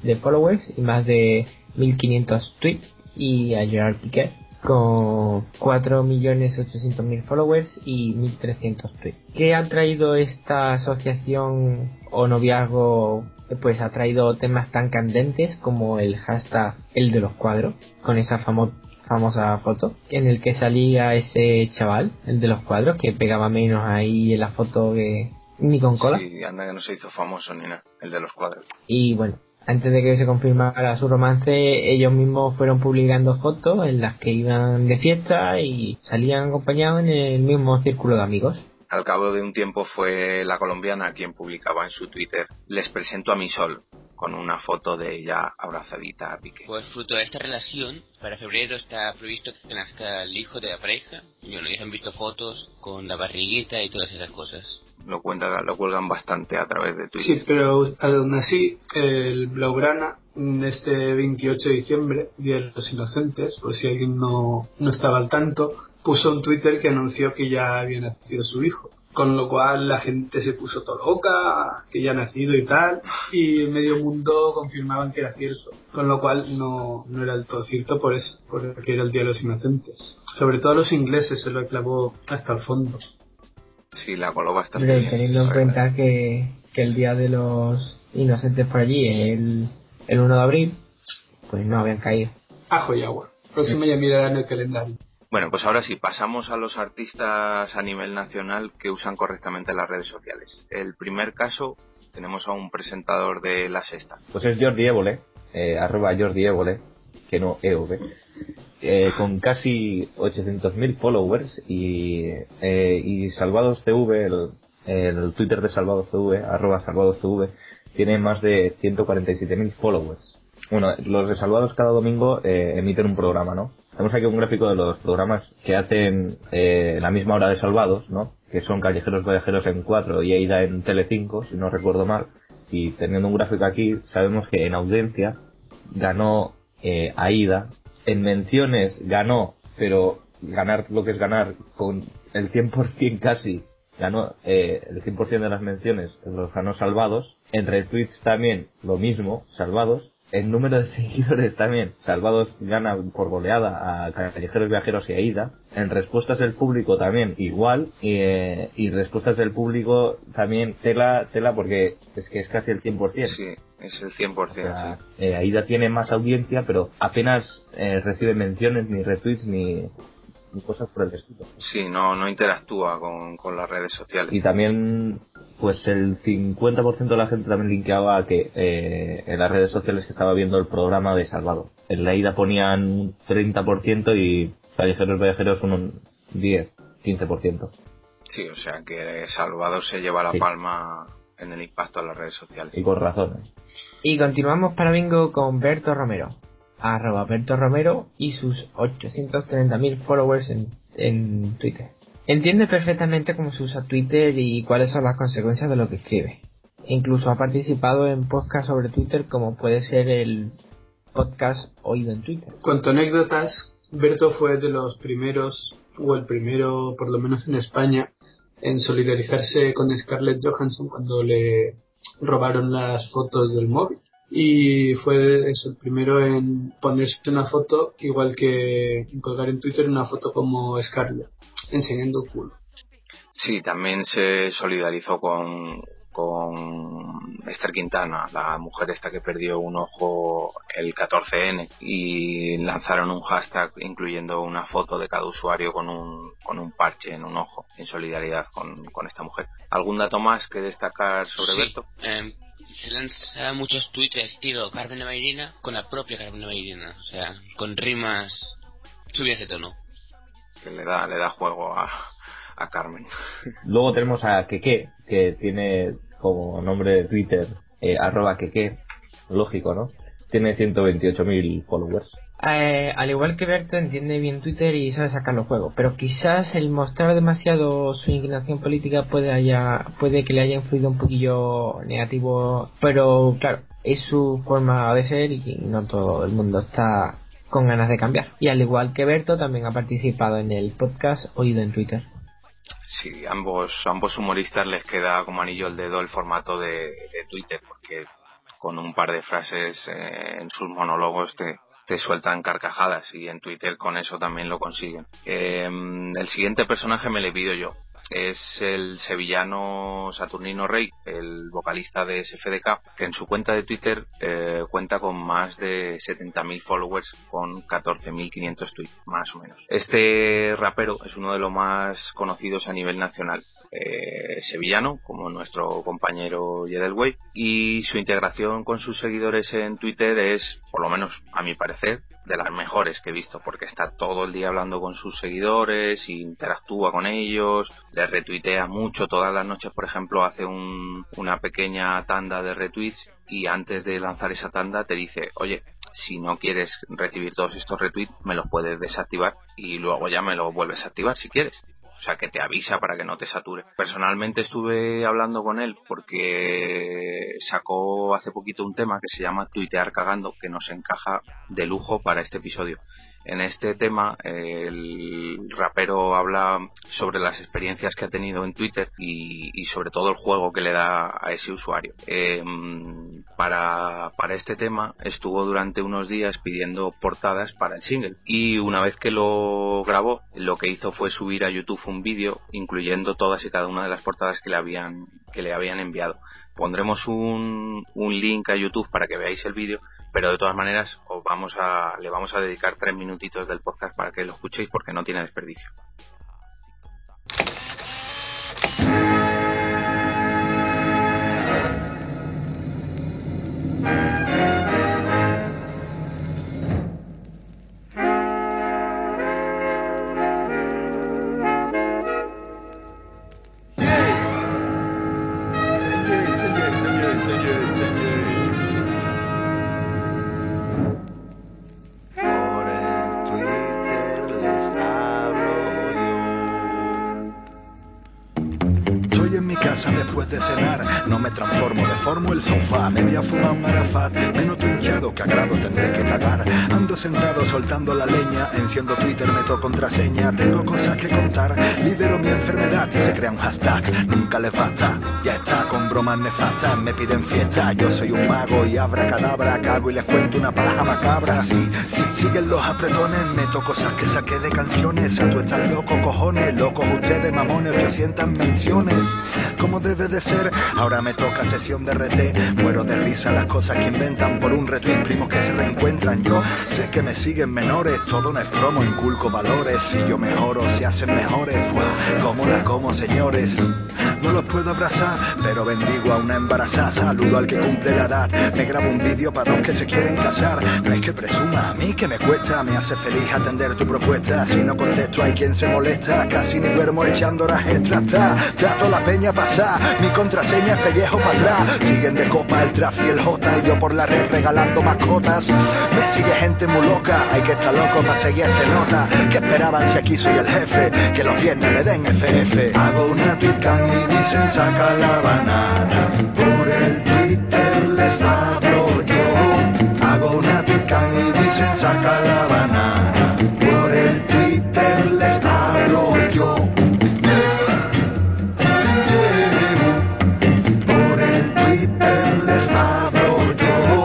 de followers y más de 1500 tweets, y a Gerard Piqué con 4.800.000 followers y 1.300 tweets. ¿Qué ha traído esta asociación o noviazgo? Pues ha traído temas tan candentes como el hashtag el de los cuadros, con esa famosa foto en el que salía ese chaval, el de los cuadros, que pegaba menos ahí en la foto que ni con cola. Sí, anda que no se hizo famoso ni nada, el de los cuadros. Y bueno, antes de que se confirmara su romance, ellos mismos fueron publicando fotos en las que iban de fiesta y salían acompañados en el mismo círculo de amigos. Al cabo de un tiempo fue la colombiana quien publicaba en su Twitter: les presento a mi Sol, con una foto de ella abrazadita a Piqué. Pues fruto de esta relación, para febrero está previsto que nazca el hijo de la pareja. Y bueno, ya han visto fotos con la barriguita y todas esas cosas. Lo cuelgan bastante a través de Twitter. Sí, pero aún así, el Blaugrana, este 28 de diciembre, Día de los Inocentes, por si alguien no estaba al tanto, puso un Twitter que anunció que ya había nacido su hijo. Con lo cual la gente se puso todo loca, que ya ha nacido y tal, y medio mundo confirmaban que era cierto. Con lo cual no era del todo cierto por eso, porque era el Día de los Inocentes. Sobre todo a los ingleses se lo clavó hasta el fondo. Sí, la coló bastante bien. Teniendo en cuenta que el Día de los Inocentes por allí es el 1 de abril, pues no habían caído. Ajo y agua. Próximo ya mirarán el calendario. Bueno, pues ahora sí, pasamos a los artistas a nivel nacional que usan correctamente las redes sociales. El primer caso, tenemos a un presentador de La Sexta. Pues es Jordi Évole, @Jordi Évole, que no EOB, con casi 800.000 followers y Salvados TV, el Twitter de Salvados TV, @Salvados TV, tiene más de 147.000 followers. Bueno, los de Salvados cada domingo emiten un programa, ¿no? Tenemos aquí un gráfico de los programas que hacen la misma hora de Salvados, ¿no? Que son Callejeros Viajeros en 4 y Aida en Telecinco, si no recuerdo mal. Y teniendo un gráfico aquí, sabemos que en audiencia ganó Aida. En menciones ganó, pero ganar lo que es ganar con el 100% casi, ganó el 100% de las menciones, los ganó Salvados. En retweets también lo mismo, Salvados. En número de seguidores también, Salvados gana por goleada a Callejeros Viajeros y Aida. En respuestas del público también igual, y respuestas del público también tela porque es que es casi el 100%. Sí, es el 100%. O sea, sí. Aida tiene más audiencia, pero apenas recibe menciones, ni retweets, ni cosas por el estilo. Sí, no interactúa con las redes sociales. Y también, pues el 50% de la gente también linkeaba que en las redes sociales que estaba viendo el programa de Salvados. En la Aida ponían un 30% y Callejeros Viajeros un 10-15%. Sí, o sea que Salvados se lleva la palma en el impacto a las redes sociales. Y con razón. Y continuamos para Bingo con Berto Romero, @Berto Romero y sus 830.000 followers en Twitter. Entiende perfectamente cómo se usa Twitter y cuáles son las consecuencias de lo que escribe. Incluso ha participado en podcasts sobre Twitter, como puede ser el podcast Oído en Twitter. Cuanto a anécdotas, Berto fue de los primeros, o el primero por lo menos en España, en solidarizarse con Scarlett Johansson cuando le robaron las fotos del móvil. Y fue eso, el primero en ponerse una foto, igual que en colgar en Twitter una foto como Scarlett, enseñando culo. Sí, también se solidarizó con Esther Quintana, la mujer esta que perdió un ojo el 14N, y lanzaron un hashtag incluyendo una foto de cada usuario con un parche en un ojo, en solidaridad con esta mujer. ¿Algún dato más que destacar sobre Berto? Se lanzan muchos tweets estilo Carmen de Mairena con la propia Carmen de Mairena, o sea, con rimas subidas de tono. Que le da juego a Carmen. Luego tenemos a Keke, que tiene como nombre de Twitter @Keke, lógico, ¿no? Tiene 128.000 followers. Al igual que Berto, entiende bien Twitter y sabe sacar los juegos, pero quizás el mostrar demasiado su inclinación política puede que le haya influido un poquillo negativo, pero claro, es su forma de ser y no todo el mundo está con ganas de cambiar. Y al igual que Berto, también ha participado en el podcast Oído en Twitter. Sí, ambos humoristas les queda como anillo al dedo el formato de Twitter, porque con un par de frases en sus monólogos te sueltan carcajadas, y en Twitter con eso también lo consiguen. El siguiente personaje me le pido yo. Es el sevillano Saturnino Rey, el vocalista de SFDK, que en su cuenta de Twitter cuenta con más de 70.000 followers, con 14.500 tweets, más o menos. Este rapero es uno de los más conocidos a nivel nacional, sevillano, como nuestro compañero Yedelwey, y su integración con sus seguidores en Twitter es, por lo menos a mi parecer, de las mejores que he visto, porque está todo el día hablando con sus seguidores, interactúa con ellos, les retuitea mucho. Todas las noches, por ejemplo, hace una pequeña tanda de retweets, y antes de lanzar esa tanda te dice: oye, si no quieres recibir todos estos retweets, me los puedes desactivar y luego ya me los vuelves a activar si quieres. O sea, que te avisa para que no te sature. Personalmente estuve hablando con él porque sacó hace poquito un tema que se llama Tuitear Cagando, que nos encaja de lujo para este episodio. En este tema, el rapero habla sobre las experiencias que ha tenido en Twitter y sobre todo el juego que le da a ese usuario. Para este tema estuvo durante unos días pidiendo portadas para el single, y una vez que lo grabó, lo que hizo fue subir a YouTube un vídeo incluyendo todas y cada una de las portadas que le habían enviado. Pondremos un link a YouTube para que veáis el vídeo, pero de todas maneras le vamos a dedicar 3 minutitos del podcast para que lo escuchéis, porque no tiene desperdicio. Después de cenar, no me transformo, deformo el sofá. Me voy a fumar un arafat, me noto hinchado, que a grado tendré que cagar. Ando sentado soltando la leña, enciendo Twitter, meto contraseña. Tengo cosas que contar, libero mi enfermedad y se crea un hashtag. Nunca le basta, ya está, con bromas nefastas. Me piden fiesta, yo soy un mago y abracadabra, cago y les cuento una paja macabra. Sí, siguen los apretones, meto cosas que saqué de canciones. A tú estás loco, cojones, locos ustedes, mamones, 800 menciones. Como debe de ser, ahora me toca sesión de RT. Muero de risa las cosas que inventan por un retweet, primos que se reencuentran. Yo sé que me siguen menores, todo no es promo, inculco valores. Si yo mejoro, se hacen mejores. Como la como, señores. No los puedo abrazar, pero bendigo a una embarazada. Saludo al que cumple la edad, me grabo un vídeo para dos que se quieren casar. No es que presuma, a mí que me cuesta, me hace feliz atender tu propuesta. Si no contesto hay quien se molesta, casi ni duermo echando horas extras. Trato la peña pasar, mi contraseña es pellejo para atrás. Siguen de copa el Traf y el J, y yo por la red regalando mascotas. Me sigue gente muy loca, hay que estar loco para seguir este nota. ¿Qué esperaban si aquí soy el jefe? Que los viernes me den FF. Hago una tweetcan y dicen saca la banana. Por el Twitter les hablo yo. Hago una tweetcan y dicen saca la banana. Por el Twitter les hablo yo. Por el Twitter les hablo yo.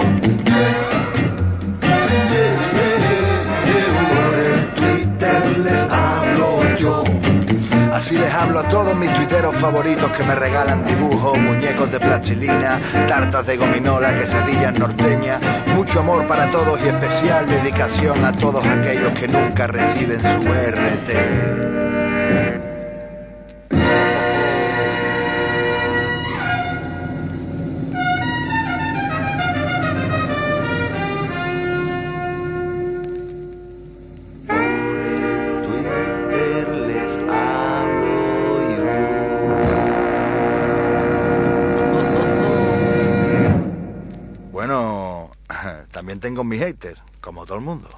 Por el Twitter les hablo yo. Así les hablo a todos mis tuiteros favoritos que me regalan dibujos, muñecos de plastilina, tartas de gominola, quesadillas norteñas. Mucho amor para todos y especial dedicación a todos aquellos que nunca reciben su RT. Bueno, también tengo mis haters, como todo el mundo.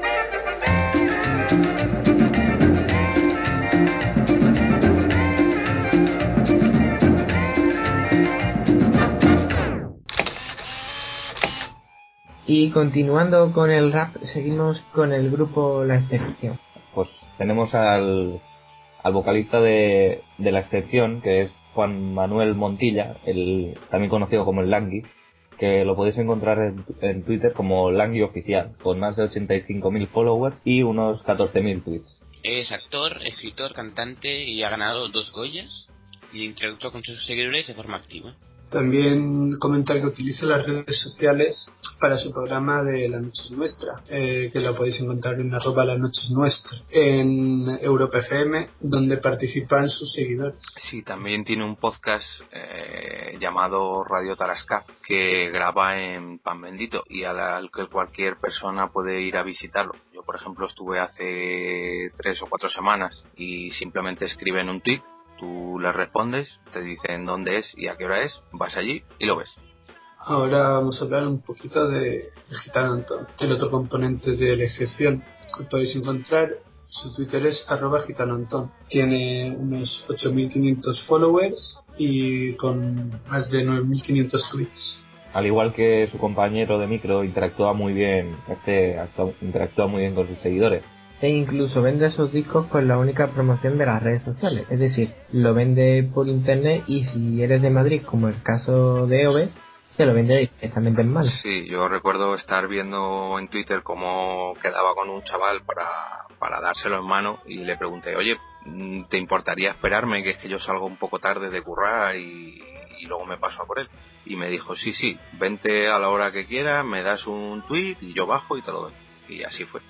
Y continuando con el rap, seguimos con el grupo La Excepción. Pues tenemos al vocalista de La Excepción, que es Juan Manuel Montilla, también conocido como el Langui, que lo podéis encontrar en Twitter como Langui Oficial, con más de 85.000 followers y unos 14.000 tweets. Es actor, escritor, cantante y ha ganado 2 Goyas y interactúa con sus seguidores de forma activa. También comentar que utiliza las redes sociales para su programa de La Noche es Nuestra, que lo podéis encontrar en @lanochesnuestra en Europa FM, donde participan sus seguidores. Sí, también tiene un podcast llamado Radio Tarasca, que graba en Pan Bendito y al que cualquier persona puede ir a visitarlo. Yo, por ejemplo, estuve hace 3 o 4 semanas y simplemente escriben un tweet. Tú les respondes, te dicen dónde es y a qué hora es, vas allí y lo ves. Ahora vamos a hablar un poquito de Gitano Antón, el otro componente de la excepción. Lo podéis encontrar, su Twitter es @gitanoantón. Tiene unos 8.500 followers y con más de 9.500 tweets. Al igual que su compañero de micro, interactúa muy bien con sus seguidores. E incluso vende sus discos con la única promoción de las redes sociales, es decir, lo vende por internet y si eres de Madrid, como el caso de Ove, te lo vende directamente en mano. Sí, yo recuerdo estar viendo en Twitter cómo quedaba con un chaval para dárselo en mano y le pregunté, oye, ¿te importaría esperarme? Que es que yo salgo un poco tarde de currar y luego me paso a por él. Y me dijo, sí, vente a la hora que quieras, me das un tweet y yo bajo y te lo doy. Y así fue.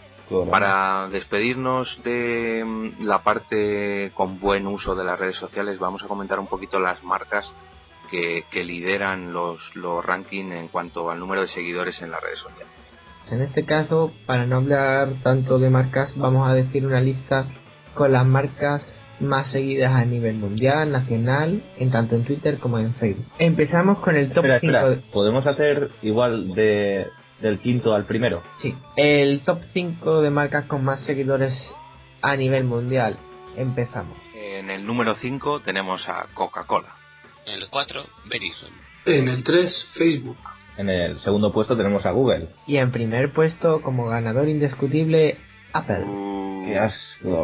Para despedirnos de la parte con buen uso de las redes sociales, vamos a comentar un poquito las marcas que lideran los rankings en cuanto al número de seguidores en las redes sociales. En este caso, para no hablar tanto de marcas, vamos a decir una lista con las marcas más seguidas a nivel mundial, nacional, en tanto en Twitter como en Facebook. Empezamos con el top 5. ¿Podemos hacer igual del quinto al primero? Sí, el top 5 de marcas con más seguidores a nivel mundial. Empezamos. En el número 5 tenemos a Coca-Cola. En el 4, Verizon. En el 3, Facebook. En el segundo puesto tenemos a Google. Y en primer puesto, como ganador indiscutible, Apple. ¡Qué asco!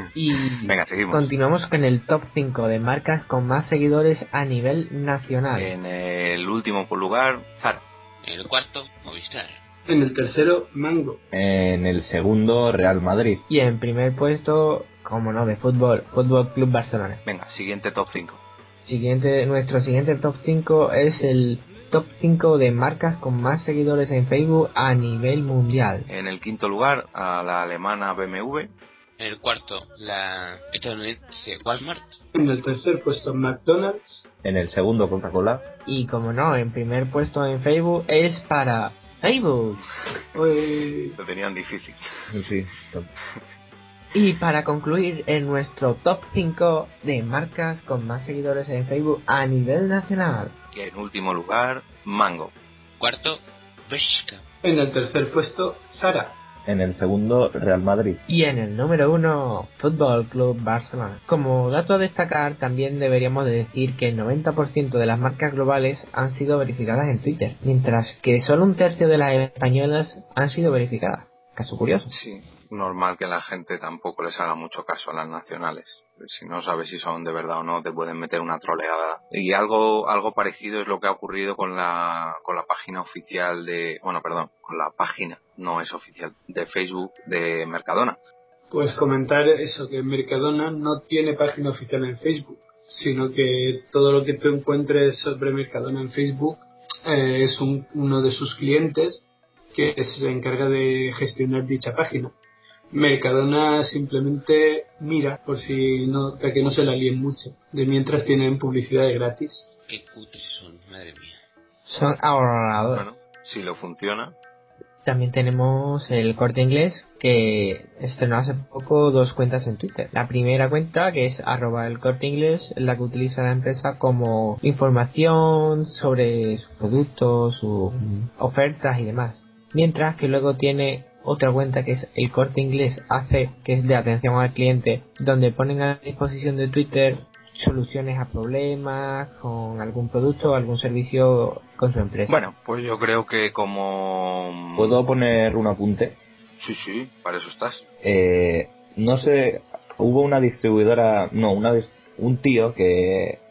Y venga, seguimos. Continuamos con el top 5 de marcas con más seguidores a nivel nacional. En el último lugar, Zara. En el cuarto, Movistar. En el tercero, Mango. En el segundo, Real Madrid. Y en primer puesto, como no, de fútbol, Fútbol Club Barcelona. Venga, siguiente top 5. Nuestro siguiente top 5 es el top 5 de marcas con más seguidores en Facebook a nivel mundial. En el quinto lugar, a la alemana BMW. En el cuarto, la estadounidense Walmart. En el tercer puesto, McDonald's. En el segundo, Coca-Cola. Y como no, en primer puesto en Facebook es para Facebook. Lo tenían difícil. Sí. Y para concluir, en nuestro top 5 de marcas con más seguidores en Facebook a nivel nacional. En último lugar, Mango. Cuarto, Bershka. En el tercer puesto, Zara. En el segundo, Real Madrid. Y en el número 1, Fútbol Club Barcelona. Como dato a destacar, también deberíamos de decir que el 90% de las marcas globales han sido verificadas en Twitter, mientras que solo un tercio de las españolas han sido verificadas. Caso curioso. Sí, normal que la gente tampoco les haga mucho caso a las nacionales. Si no sabes si son de verdad o no, te pueden meter una troleada. Y algo parecido es lo que ha ocurrido con la página oficial con la página, no es oficial, de Facebook de Mercadona. Pues comentar eso, que Mercadona no tiene página oficial en Facebook, sino que todo lo que tú encuentres sobre Mercadona en Facebook es uno de sus clientes que se encarga de gestionar dicha página. Mercadona simplemente mira por si no, para que no se la líen mucho, de mientras tienen publicidad gratis. Qué cutres son, madre mía. Son ahorradores. Bueno, si lo funciona. También tenemos el Corte Inglés, que estrenó hace poco 2 cuentas en Twitter. La primera cuenta, que es @elcorteinglés, la que utiliza la empresa como información sobre sus productos, sus ofertas y demás. Mientras que luego tiene otra cuenta que es el Corte Inglés AC, que es de atención al cliente, donde ponen a disposición de Twitter soluciones a problemas con algún producto o algún servicio con su empresa. Bueno, pues yo creo que como... ¿Puedo poner un apunte? Sí, para eso estás. No sé, hubo una distribuidora, un tío que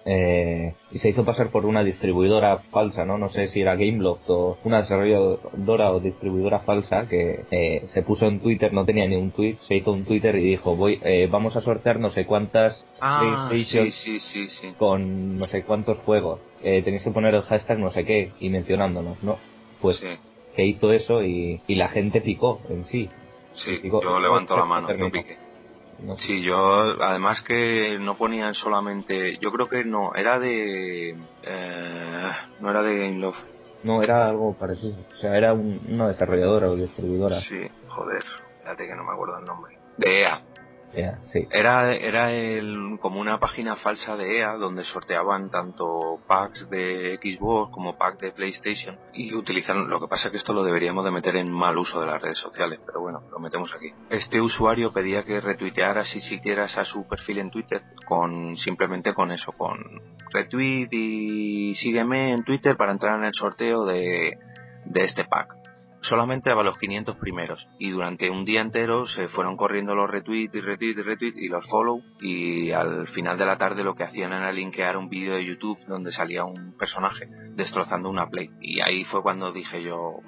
y se hizo pasar por una distribuidora falsa, no sé si era Gameloft o una desarrolladora o distribuidora falsa que se puso en Twitter, no tenía ni un tweet, se hizo un Twitter y dijo vamos a sortear no sé cuántas PlayStation sí. con no sé cuántos juegos, tenéis que poner el hashtag no sé qué y mencionándonos, ¿no? Pues sí. que hizo eso y la gente picó en sí. Sí, picó, yo levanto la mano, yo piqué. No. Sí, yo, además que no ponían solamente, yo creo que no, era de, no era de Gameloft. No, era algo parecido, o sea, era una desarrolladora o distribuidora. Sí, joder, fíjate que no me acuerdo el nombre. De EA. Sí. Era como una página falsa de EA donde sorteaban tanto packs de Xbox como packs de PlayStation y utilizaron, lo que pasa es que esto lo deberíamos de meter en mal uso de las redes sociales, pero bueno, lo metemos aquí. Este usuario pedía que retuiteara si siguieras a su perfil en Twitter simplemente con eso, con retweet y sígueme en Twitter para entrar en el sorteo de este pack. Solamente a los 500 primeros y durante un día entero se fueron corriendo los retweets y los follow y al final de la tarde lo que hacían era linkear un vídeo de YouTube donde salía un personaje destrozando una Play y ahí fue cuando dije yo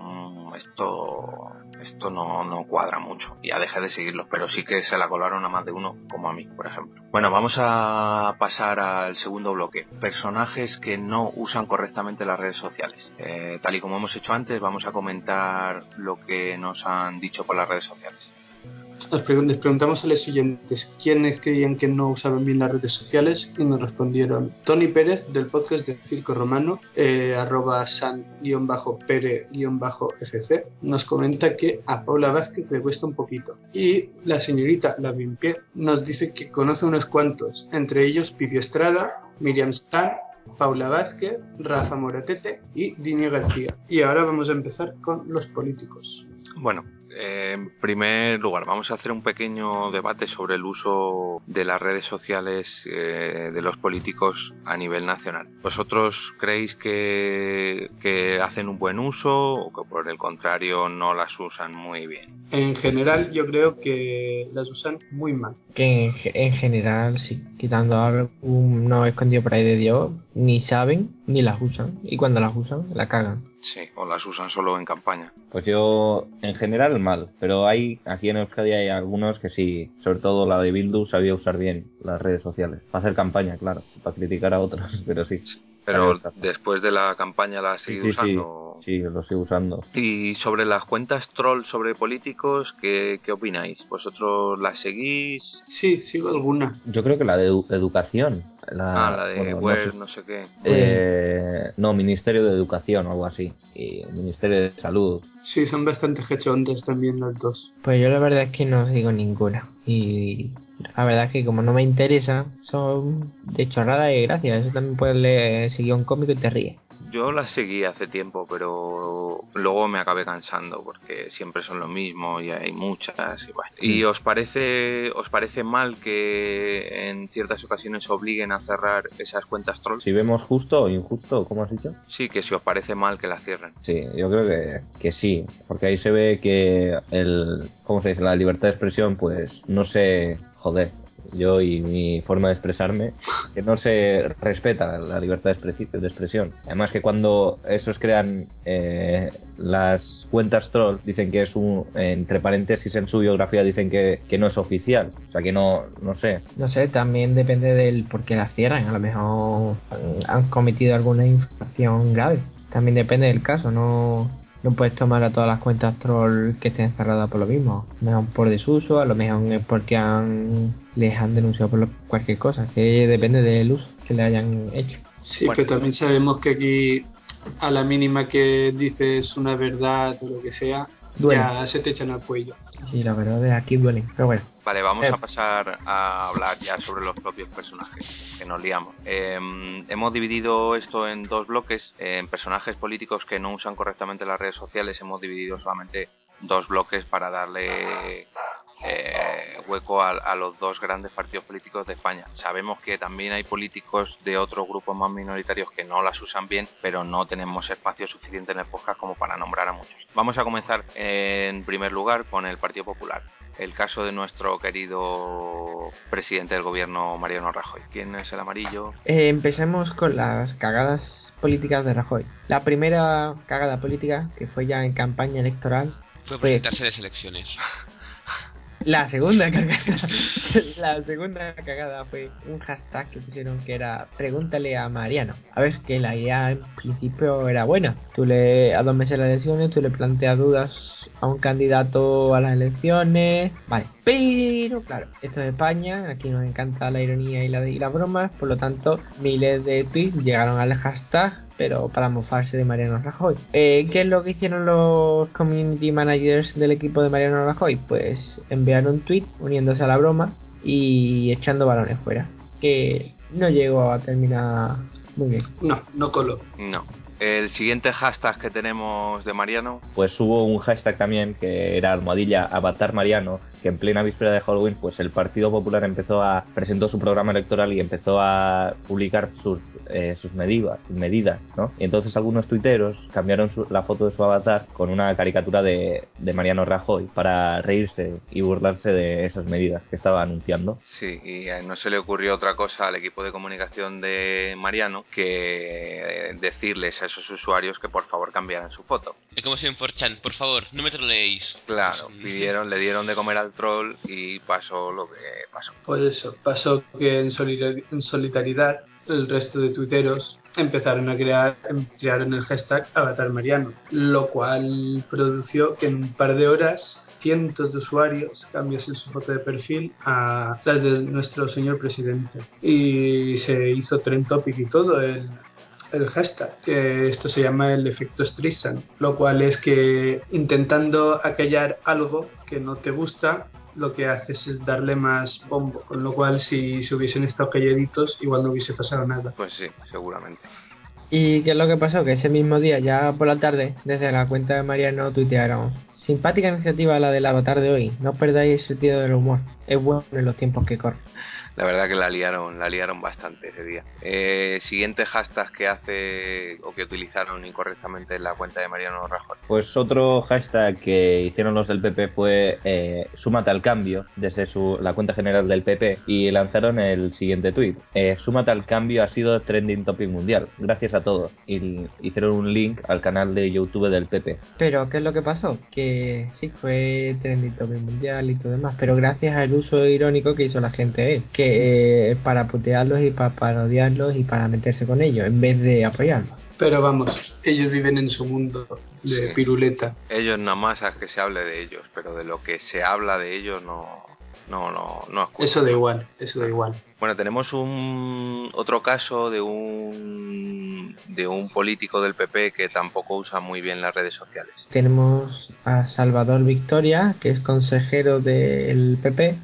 esto no cuadra mucho y ya dejé de seguirlos, pero sí que se la colaron a más de uno como a mí, por ejemplo. Bueno, vamos a pasar al segundo bloque, personajes que no usan correctamente las redes sociales. Tal y como hemos hecho antes, vamos a comentar lo que nos han dicho por las redes sociales. Les preguntamos a los siguientes quiénes creían que no usaban bien las redes sociales y nos respondieron Tony Pérez del podcast de Circo Romano, @san_pere_fc, nos comenta que a Paula Vázquez le cuesta un poquito y la señorita Lavimpie nos dice que conoce unos cuantos, entre ellos Pipi Estrada, Miriam San, Paula Vázquez, Rafa Moratete y Dini García. Y ahora vamos a empezar con los políticos. Bueno, en primer lugar, vamos a hacer un pequeño debate sobre el uso de las redes sociales de los políticos a nivel nacional. ¿Vosotros creéis que hacen un buen uso o que por el contrario no las usan muy bien? En general yo creo que las usan muy mal. Que en general sí, quitando algo escondido por ahí de Dios, ni saben ni las usan y cuando las usan la cagan. Sí, o las usan solo en campaña. Pues yo, en general, mal. Pero aquí en Euskadi hay algunos que sí, sobre todo la de Bildu, sabía usar bien las redes sociales. Para hacer campaña, claro, para criticar a otros, pero sí. Pero después de la campaña la has seguido usando. Sí, lo sigo usando. Y sobre las cuentas troll sobre políticos, ¿qué opináis? ¿Vosotros las seguís? Sí, sigo alguna. Yo creo que la de educación. La de web, no sé qué. No, Ministerio de Educación o algo así. Y Ministerio de Salud. Sí, son bastante hechondas también las dos. Pues yo la verdad es que no sigo ninguna. Y la verdad es que como no me interesa, son de chorrada y gracia. Eso también puedes seguir un cómico y te ríes. Yo las seguí hace tiempo, pero luego me acabé cansando porque siempre son lo mismo y hay muchas y bueno. ¿Y os parece mal que en ciertas ocasiones obliguen a cerrar esas cuentas troll? Si vemos justo o injusto, ¿cómo has dicho? Sí, que si os parece mal que las cierren. Sí, yo creo que sí, porque ahí se ve que ¿cómo se dice? La libertad de expresión, pues no se yo y mi forma de expresarme, que no se respeta la libertad de expresión. Además que cuando esos crean las cuentas troll, dicen que es entre paréntesis en su biografía dicen que no es oficial, o sea que no sé. No sé, también depende del por qué la cierran, a lo mejor han cometido alguna infracción grave, también depende del caso, no puedes tomar a todas las cuentas troll que estén cerradas por lo mismo. A lo mejor por desuso, a lo mejor es porque les han denunciado por cualquier cosa, que depende del uso que le hayan hecho. Sí, bueno, pero también sabemos que aquí a la mínima que dices una verdad o lo que sea, duele. Ya se te echan al cuello. Sí, la verdad es aquí duele, pero bueno. Vale, vamos a pasar a hablar ya sobre los propios personajes, que nos liamos. Hemos dividido esto en dos bloques. En personajes políticos que no usan correctamente las redes sociales hemos dividido solamente dos bloques para darle hueco a los dos grandes partidos políticos de España. Sabemos que también hay políticos de otros grupos más minoritarios que no las usan bien, pero no tenemos espacio suficiente en el podcast como para nombrar a muchos. Vamos a comenzar en primer lugar con el Partido Popular. El caso de nuestro querido presidente del gobierno, Mariano Rajoy. ¿Quién es el amarillo? Empecemos con las cagadas políticas de Rajoy. La primera cagada política, que fue ya en campaña electoral, fue presentarse a las elecciones. La segunda cagada fue un hashtag que pusieron que era pregúntale a Mariano. A ver, que la idea en principio era buena. A 2 meses de las elecciones, tú le planteas dudas a un candidato a las elecciones. Vale, pero claro, esto es España, aquí nos encanta la ironía y las bromas. Por lo tanto, miles de tweets llegaron al hashtag, pero para mofarse de Mariano Rajoy. ¿Qué es lo que hicieron los community managers del equipo de Mariano Rajoy? Pues enviaron un tweet uniéndose a la broma y echando balones fuera, que no llegó a terminar muy bien. No coló. No. El siguiente hashtag que tenemos de Mariano. Pues hubo un hashtag también que era @avatar Mariano, que en plena víspera de Halloween, pues el Partido Popular presentó su programa electoral y empezó a publicar sus medidas, ¿no? Y entonces algunos tuiteros cambiaron la foto de su avatar con una caricatura de Mariano Rajoy para reírse y burlarse de esas medidas que estaba anunciando. Sí, y no se le ocurrió otra cosa al equipo de comunicación de Mariano que decirles a esos usuarios que por favor cambiaran su foto. Es como si en 4chan, por favor, no me troleéis. Claro, le dieron de comer al troll y pasó lo que pasó. Por eso, pasó que en solidaridad el resto de tuiteros empezaron a crearon el hashtag Avatar Mariano, lo cual produjo que en un par de horas cientos de usuarios cambiasen su foto de perfil a las de nuestro señor presidente. Y se hizo trend topic y todo el hashtag, que esto se llama el efecto Streisand, lo cual es que intentando acallar algo que no te gusta, lo que haces es darle más bombo, con lo cual si se hubiesen estado calladitos igual no hubiese pasado nada. Pues sí, seguramente. ¿Y qué es lo que pasó? Que ese mismo día, ya por la tarde, desde la cuenta de Mariano tuitearon: simpática iniciativa la del avatar de hoy, no perdáis el sentido del humor, es bueno en los tiempos que corren. La verdad que la liaron bastante ese día. Siguiente hashtag que hace o que utilizaron incorrectamente en la cuenta de Mariano Rajoy. Pues otro hashtag que hicieron los del PP fue súmate al cambio desde la cuenta general del PP y lanzaron el siguiente tuit: súmate al cambio ha sido trending topic mundial, gracias a todos. Y hicieron un link al canal de YouTube del PP. Pero ¿qué es lo que pasó? Que sí, fue trending topic mundial y todo demás, pero gracias al uso irónico que hizo la gente, que para putearlos y para parodiarlos y para meterse con ellos en vez de apoyarlos. Pero vamos, ellos viven en su mundo de piruleta. Ellos nada más a que se hable de ellos, pero de lo que se habla de ellos no escucho. Eso da igual. Bueno, tenemos otro caso de un político del PP que tampoco usa muy bien las redes sociales. Tenemos a Salvador Victoria, que es consejero del PP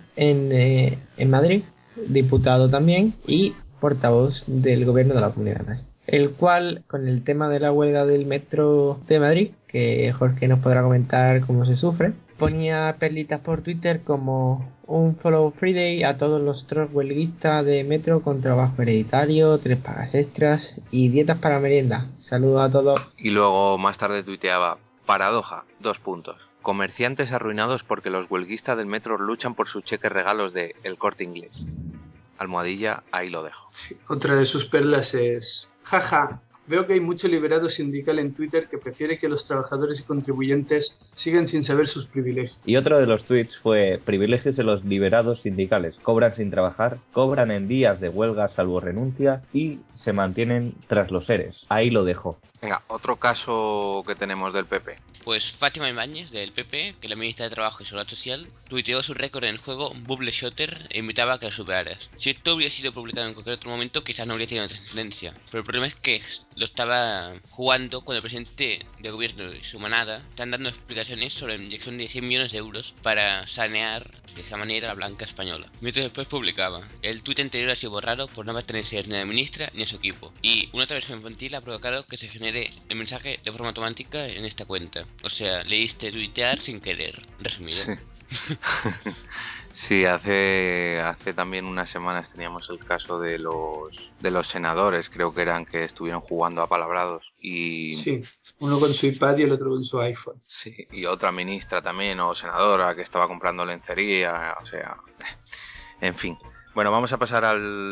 en Madrid, diputado también y portavoz del gobierno de la Comunidad de Madrid, el cual, con el tema de la huelga del metro de Madrid, que Jorge nos podrá comentar cómo se sufre, ponía perlitas por Twitter como un follow Friday a todos los trolls huelguistas de metro con trabajo hereditario, 3 pagas extras y dietas para merienda. Saludos a todos. Y luego más tarde tuiteaba: paradoja, 2 puntos. Comerciantes arruinados porque los huelguistas del metro luchan por sus cheques regalos de El Corte Inglés. Almohadilla, ahí lo dejo. Sí, otra de sus perlas es: jaja, veo que hay mucho liberado sindical en Twitter que prefiere que los trabajadores y contribuyentes sigan sin saber sus privilegios. Y otro de los tweets fue: privilegios de los liberados sindicales, cobran sin trabajar, cobran en días de huelga salvo renuncia y se mantienen tras los ERES. Ahí lo dejo. Venga, otro caso que tenemos del PP. Pues Fátima Ibáñez, del PP, que es la ministra de Trabajo y Seguridad Social, tuiteó su récord en el juego Bubble Shooter e invitaba a que lo superaras. Si esto hubiera sido publicado en cualquier otro momento, quizás no habría tenido trascendencia. Pero el problema es que lo estaba jugando cuando el presidente de gobierno y su manada están dando explicaciones sobre la inyección de 100 millones de euros para sanear de esa manera la blanca española. Mientras después publicaba: el tuit anterior ha sido borrado por no pertenecer ni a la ministra ni a su equipo. Y una travesía infantil ha provocado que se genere el mensaje de forma automática en esta cuenta. O sea, leíste tuitear sin querer, resumido. Sí. Sí, hace también unas semanas teníamos el caso de los senadores, creo que eran, que estuvieron jugando a palabrados y Sí, uno con su iPad y el otro con su iPhone. sí, y otra ministra también o senadora que estaba comprando lencería, o sea, en fin. Bueno, vamos a pasar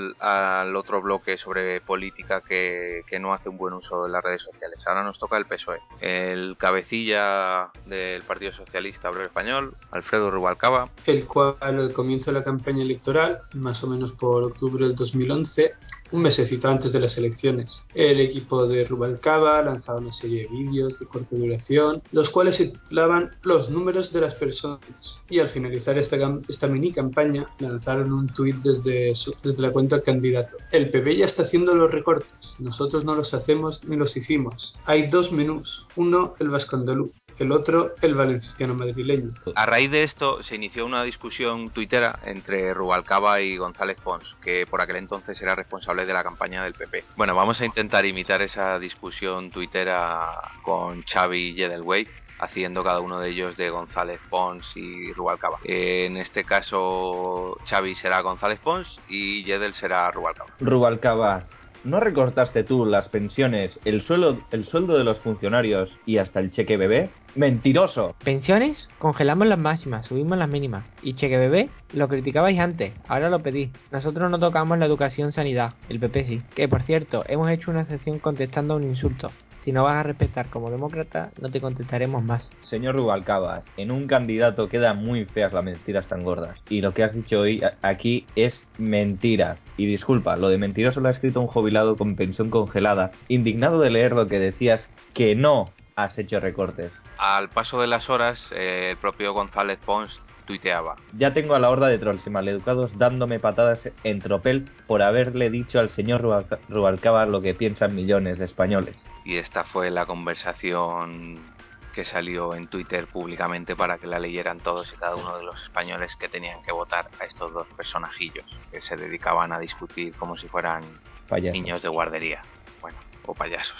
al otro bloque sobre política que no hace un buen uso de las redes sociales. Ahora nos toca el PSOE. El cabecilla del Partido Socialista Obrero Español, Alfredo Rubalcaba. El cual al comienzo de la campaña electoral, más o menos por octubre del 2011, un mesecito antes de las elecciones, el equipo de Rubalcaba lanzaba una serie de vídeos de corta duración, los cuales circulaban los números de las personas. Y al finalizar esta mini campaña, lanzaron un tuit desde la cuenta del candidato. El PP ya está haciendo los recortes, nosotros no los hacemos ni los hicimos. Hay dos menús, uno el vasco-andaluz, el otro el valenciano madrileño. A raíz de esto se inició una discusión tuitera entre Rubalcaba y González Pons, que por aquel entonces era responsable de la campaña del PP. Bueno, vamos a intentar imitar esa discusión tuitera con Xavi y Edelweiss, haciendo cada uno de ellos de González Pons y Rubalcaba. En este caso, Xavi será González Pons y Yedel será Rubalcaba. Rubalcaba, ¿no recortaste tú las pensiones, el sueldo de los funcionarios y hasta el cheque bebé? ¡Mentiroso! Pensiones, congelamos las máximas, subimos las mínimas. Y cheque bebé, lo criticabais antes, ahora lo pedís. Nosotros no tocamos la educación sanidad, el PP sí. Que por cierto, hemos hecho una excepción contestando a un insulto. Si no vas a respetar como demócrata, no te contestaremos más. Señor Rubalcaba, en un candidato quedan muy feas las mentiras tan gordas. Y lo que has dicho hoy aquí es mentira. Y disculpa, lo de mentiroso lo ha escrito un jubilado con pensión congelada, indignado de leer lo que decías que no has hecho recortes. Al paso de las horas, el propio González Pons tuiteaba: ya tengo a la horda de trolls y maleducados dándome patadas en tropel por haberle dicho al señor Rubalcaba lo que piensan millones de españoles. Y esta fue la conversación que salió en Twitter públicamente para que la leyeran todos y cada uno de los españoles que tenían que votar a estos dos personajillos que se dedicaban a discutir como si fueran payasos. Niños de guardería, bueno, o payasos.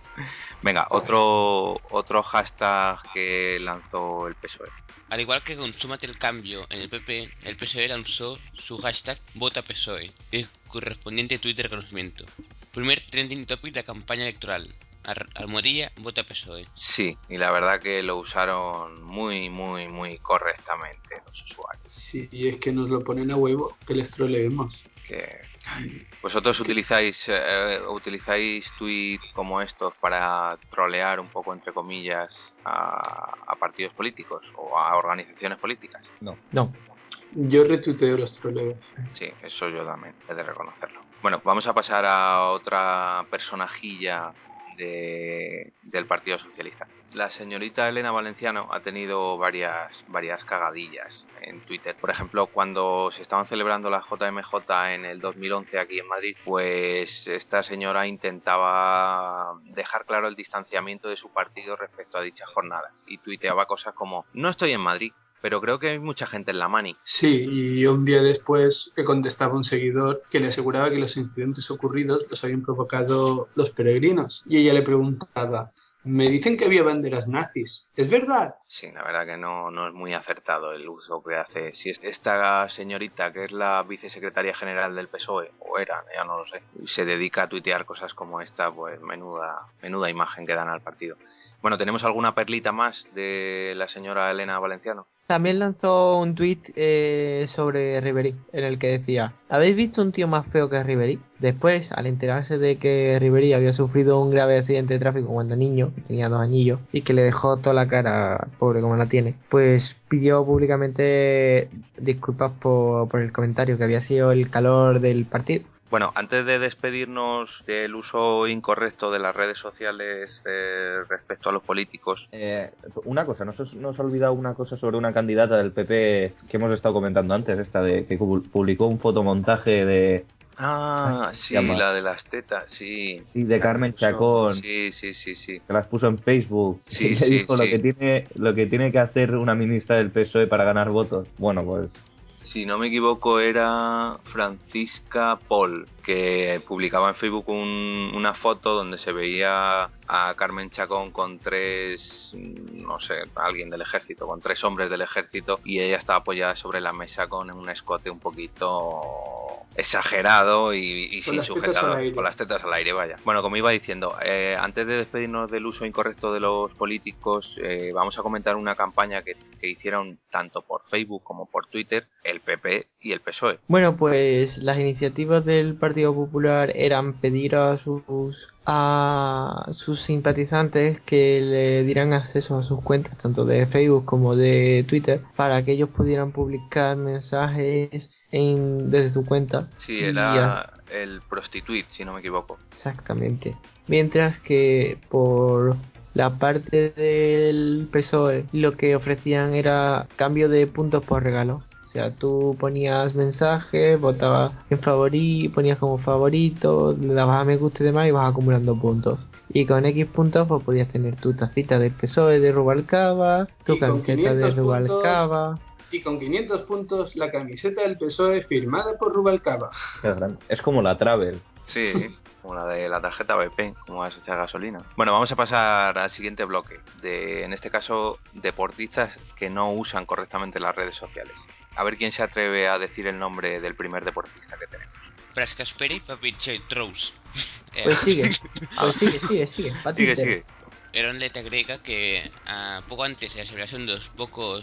Venga, otro hashtag que lanzó el PSOE. Al igual que con Súmate el Cambio en el PP, el PSOE lanzó su hashtag VotaPSOE, el correspondiente tweet de reconocimiento. Primer trending topic de la campaña electoral. Almohadilla, vota PSOE. Sí, y la verdad que lo usaron muy correctamente los usuarios. Sí, y es que nos lo ponen a huevo, que les troleemos. Que vosotros utilizáis tweets como estos para trolear un poco, entre comillas, a partidos políticos o a organizaciones políticas. No. Yo retuiteo los troleos. Sí, eso yo también he de reconocerlo. Bueno, vamos a pasar a otra personajilla del Partido Socialista. La señorita Elena Valenciano ha tenido varias cagadillas en Twitter. Por ejemplo, cuando se estaban celebrando las JMJ en el 2011 aquí en Madrid, pues esta señora intentaba dejar claro el distanciamiento de su partido respecto a dichas jornadas y tuiteaba cosas como: no estoy en Madrid, pero creo que hay mucha gente en la Mani. Sí, y un día después le contestaba un seguidor que le aseguraba que los incidentes ocurridos los habían provocado los peregrinos. Y ella le preguntaba: me dicen que había banderas nazis, ¿es verdad? Sí, la verdad que no es muy acertado el uso que hace. Si esta señorita, que es la vicesecretaria general del PSOE, o era, ya no lo sé, se dedica a tuitear cosas como esta, pues menuda imagen que dan al partido. Bueno, ¿tenemos alguna perlita más de la señora Elena Valenciano? También lanzó un tuit sobre Ribery, en el que decía: ¿habéis visto un tío más feo que Ribery? Después, al enterarse de que Ribery había sufrido un grave accidente de tráfico cuando niño, tenía 2 añillos, y que le dejó toda la cara, pobre como la tiene, pues pidió públicamente disculpas por el comentario, que había sido el calor del partido. Bueno, antes de despedirnos del uso incorrecto de las redes sociales respecto a los políticos... una cosa, nos ha olvidado una cosa sobre una candidata del PP que hemos estado comentando antes, esta de que publicó un fotomontaje de... sí, la de las tetas, sí. Y de Carmen Chacón. Sí. Que las puso en Facebook. Sí, dijo lo que tiene que hacer una ministra del PSOE para ganar votos. Bueno, pues... Si no me equivoco era Francisca Paul, que publicaba en Facebook una foto donde se veía a Carmen Chacón con tres, no sé, alguien del ejército, con tres hombres del ejército, y ella estaba apoyada sobre la mesa con un escote un poquito exagerado y sin sujetador, con las tetas al aire, vaya. Bueno, como iba diciendo, antes de despedirnos del uso incorrecto de los políticos, vamos a comentar una campaña que hicieron tanto por Facebook como por Twitter el PP y el PSOE. Bueno, pues las iniciativas del Partido Popular eran pedir a sus simpatizantes que le dieran acceso a sus cuentas, tanto de Facebook como de Twitter, para que ellos pudieran publicar mensajes desde su cuenta. Sí, era el Prostituit, si no me equivoco. Exactamente. Mientras que por la parte del PSOE lo que ofrecían era cambio de puntos por regalo. O sea, tú ponías mensajes, votabas en favorito, ponías como favorito, le dabas a me gusta y demás y vas acumulando puntos. Y con X puntos pues podías tener tu tacita del PSOE de Rubalcaba, tu camiseta de Rubalcaba. Y con 500 puntos la camiseta del PSOE firmada por Rubalcaba. Es como la Travel. Sí, como la de la tarjeta BP, como la sociedad de gasolina. Bueno, vamos a pasar al siguiente bloque, en este caso, deportistas que no usan correctamente las redes sociales. A ver quién se atreve a decir el nombre del primer deportista que tenemos. Praskasperi Papichetrous. Pues sigue, sigue. Sigue. Era una atleta griega que poco antes de la celebración de los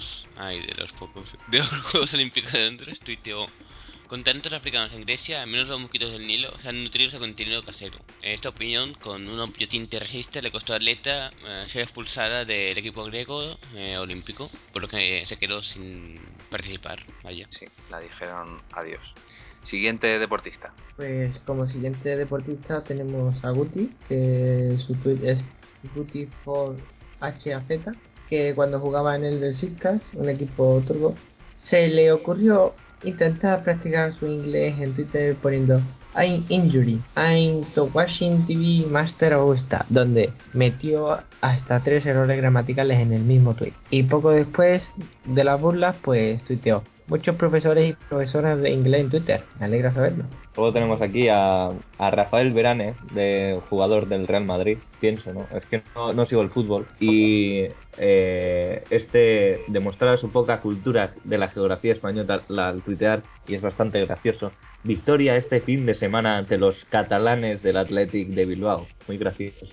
Juegos Olímpicos de Londres tuiteó: con tantos africanos en Grecia, al menos los mosquitos del Nilo se han nutrido de contenido casero. Esta opinión, con un amplio tinte racista, le costó al atleta ser expulsada del equipo griego olímpico, por lo que se quedó sin participar. Vaya. Sí, la dijeron adiós. Siguiente deportista. Pues como siguiente deportista tenemos a Guti, que su tweet es Guti4HAZ, que cuando jugaba en el Besiktas, un equipo turco, se le ocurrió intentar practicar su inglés en Twitter poniendo I'm injury, I'm to watching TV Master Augusta, donde metió hasta 3 errores gramaticales en el mismo tweet. Y poco después de las burlas, pues tuiteó: muchos profesores y profesoras de inglés en Twitter, me alegra saberlo. Luego tenemos aquí a Rafael Varane, jugador del Real Madrid, pienso, ¿no? Es que no sigo el fútbol. Y demostraba su poca cultura de la geografía española al tuitear, y es bastante gracioso. Victoria este fin de semana ante los catalanes del Athletic de Bilbao. Muy gracioso.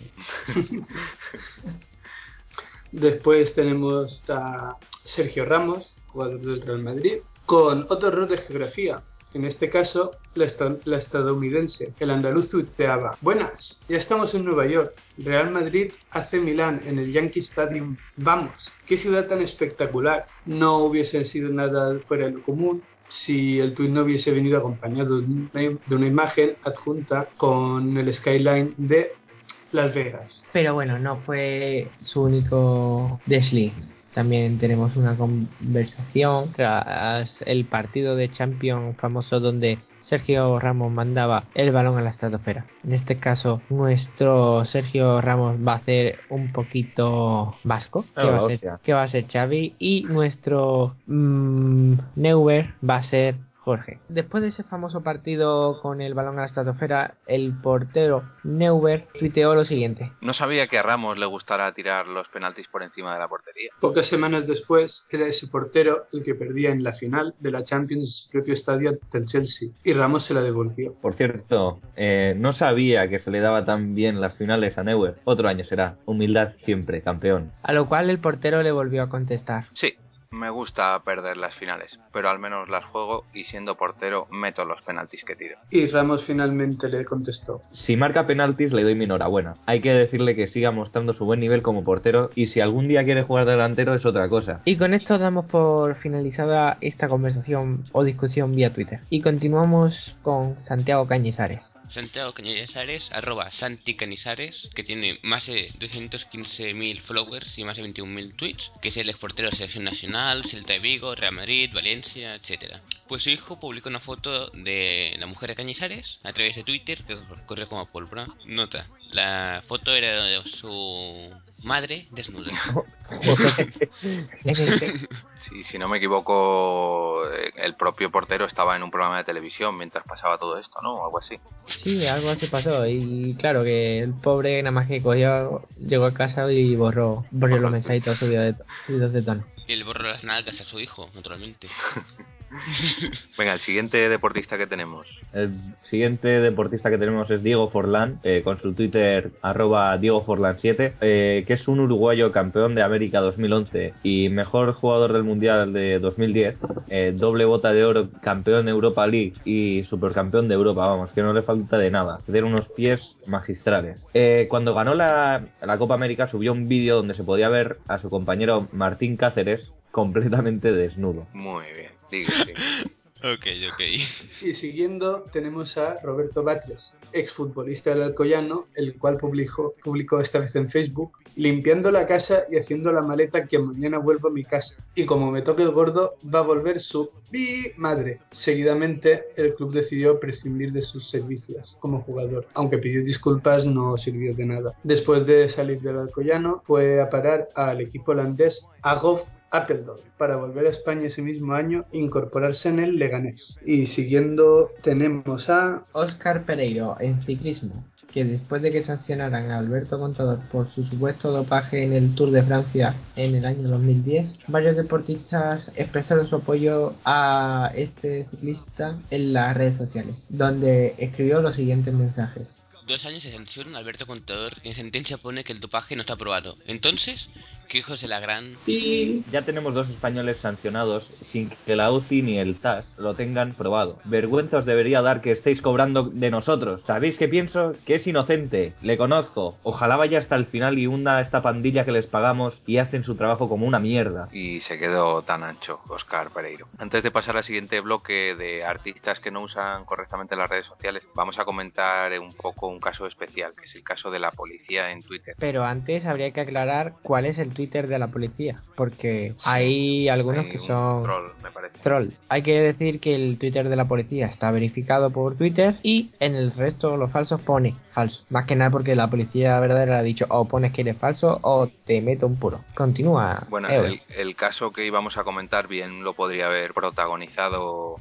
Después tenemos a Sergio Ramos, jugador del Real Madrid, con otro error de geografía. En este caso, la estadounidense. El andaluz tuiteaba: buenas, ya estamos en Nueva York. Real Madrid AC Milán en el Yankee Stadium. Vamos, qué ciudad tan espectacular. No hubiese sido nada fuera de lo común si el tuit no hubiese venido acompañado de una imagen adjunta con el skyline de Las Vegas. Pero bueno, no fue su único desliz. También tenemos una conversación tras el partido de Champions famoso donde Sergio Ramos mandaba el balón a la estratosfera. En este caso, nuestro Sergio Ramos va a hacer un poquito vasco, que va a ser Xavi, y nuestro Neuer va a ser Jorge. Después de ese famoso partido con el balón a la estratosfera, el portero Neuer tuiteó lo siguiente: no sabía que a Ramos le gustara tirar los penaltis por encima de la portería. Pocas semanas después, era ese portero el que perdía en la final de la Champions en su propio estadio del Chelsea, y Ramos se la devolvió. Por cierto, no sabía que se le daba tan bien las finales a Neuer. Otro año será. Humildad siempre, campeón. A lo cual el portero le volvió a contestar: sí, me gusta perder las finales, pero al menos las juego y siendo portero meto los penaltis que tiro. Y Ramos finalmente le contestó: si marca penaltis le doy mi enhorabuena. Hay que decirle que siga mostrando su buen nivel como portero, y si algún día quiere jugar delantero es otra cosa. Y con esto damos por finalizada esta conversación o discusión vía Twitter. Y continuamos con Santiago Cañizares. Santiago Cañizares, @Santi Cañizares, que tiene más de 215.000 followers y más de 21.000 tweets, que es el exportero de selección nacional, Celta de Vigo, Real Madrid, Valencia, etc. Pues su hijo publicó una foto de la mujer de Cañizares a través de Twitter, que corrió como pólvora. Nota: la foto era de su madre desnuda. Sí, si no me equivoco, el propio portero estaba en un programa de televisión mientras pasaba todo esto, ¿no? O algo así. Sí, algo así pasó. Y claro que el pobre nada más que cogió, llegó a casa y borró los mensajitos subidos de tono. Y le borró las nalgas a su hijo, naturalmente. Venga, el siguiente deportista que tenemos. El siguiente deportista que tenemos es Diego Forlán, con su Twitter @DiegoForlán7, que es un uruguayo campeón de América 2011 y mejor jugador del Mundial de 2010, doble bota de oro, campeón de Europa League y supercampeón de Europa, vamos, que no le falta de nada, tiene unos pies magistrales. Cuando ganó la Copa América subió un vídeo donde se podía ver a su compañero Martín Cáceres completamente desnudo. Muy bien, sigue. Ok. Y siguiendo tenemos a Roberto Batres, exfutbolista del Alcoyano, el cual publicó esta vez en Facebook: limpiando la casa y haciendo la maleta que mañana vuelvo a mi casa. Y como me toque el gordo, va a volver su madre. Seguidamente, el club decidió prescindir de sus servicios como jugador. Aunque pidió disculpas, no sirvió de nada. Después de salir del Alcoyano, fue a parar al equipo holandés AGOF Apeldoorn para volver a España ese mismo año e incorporarse en el Leganés. Y siguiendo tenemos a Óscar Pereiro en ciclismo, que después de que sancionaran a Alberto Contador por su supuesto dopaje en el Tour de Francia en el año 2010, varios deportistas expresaron su apoyo a este ciclista en las redes sociales, donde escribió los siguientes mensajes. 2 años de sanción a Alberto Contador, y en sentencia pone que el dopaje no está aprobado. Entonces, ¿qué hijos de la gran...? Y ya tenemos 2 españoles sancionados sin que la UCI ni el TAS lo tengan probado. Vergüenza os debería dar que estéis cobrando de nosotros. ¿Sabéis qué pienso? Que es inocente. Le conozco. Ojalá vaya hasta el final y hunda a esta pandilla que les pagamos y hacen su trabajo como una mierda. Y se quedó tan ancho, Óscar Pereiro. Antes de pasar al siguiente bloque de artistas que no usan correctamente las redes sociales, vamos a comentar un poco un caso especial, que es el caso de la policía en Twitter. Pero antes habría que aclarar cuál es el Twitter de la policía, porque sí, hay algunos que son troll, me parece. Troll. Hay que decir que el Twitter de la policía está verificado por Twitter y en el resto los falsos pone falso. Más que nada porque la policía verdadera ha dicho o pones que eres falso o te meto un puro. Continúa. Bueno, el caso que íbamos a comentar bien lo podría haber protagonizado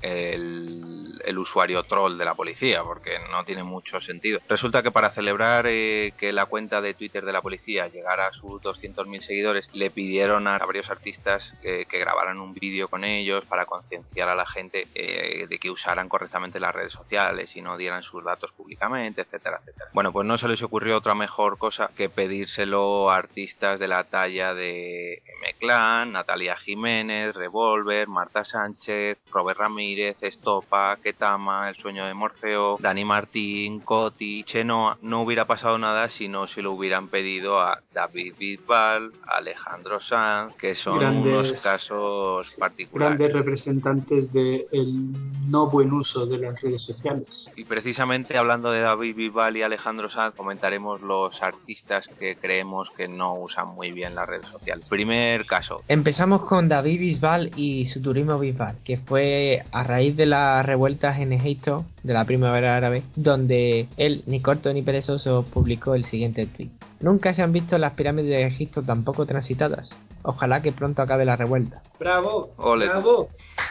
el usuario troll de la policía, porque no tiene mucho sentido. Resulta que para celebrar que la cuenta de Twitter de la policía llegara a sus 200.000 seguidores, le pidieron a varios artistas que grabaran un vídeo con ellos para concienciar a la gente de que usaran correctamente las redes sociales y no dieran sus datos públicamente, etcétera, etcétera. Bueno, pues no se les ocurrió otra mejor cosa que pedírselo a artistas de la talla de M-Clan, Natalia Jiménez, Revolver, Marta Sánchez, Robert Ramírez, Estopa, Ketama, El Sueño de Morfeo, Dani Martín, Coti, Chenoa. No hubiera pasado nada si no se lo hubieran pedido a David Bisbal, Alejandro Sanz, que son unos casos particulares. Grandes representantes del no buen uso de las redes sociales. Y precisamente hablando de David Bisbal y Alejandro Sanz, comentaremos los artistas que creemos que no usan muy bien las redes sociales. Primer caso. Empezamos con David Bisbal y su turismo Bisbal, que fue a raíz de las revueltas en Egipto de la primavera árabe, donde él, ni corto ni perezoso, publicó el siguiente tweet: nunca se han visto las pirámides de Egipto tan poco transitadas. Ojalá que pronto acabe la revuelta. ¡Bravo! ¡Ole! ¡Bravo!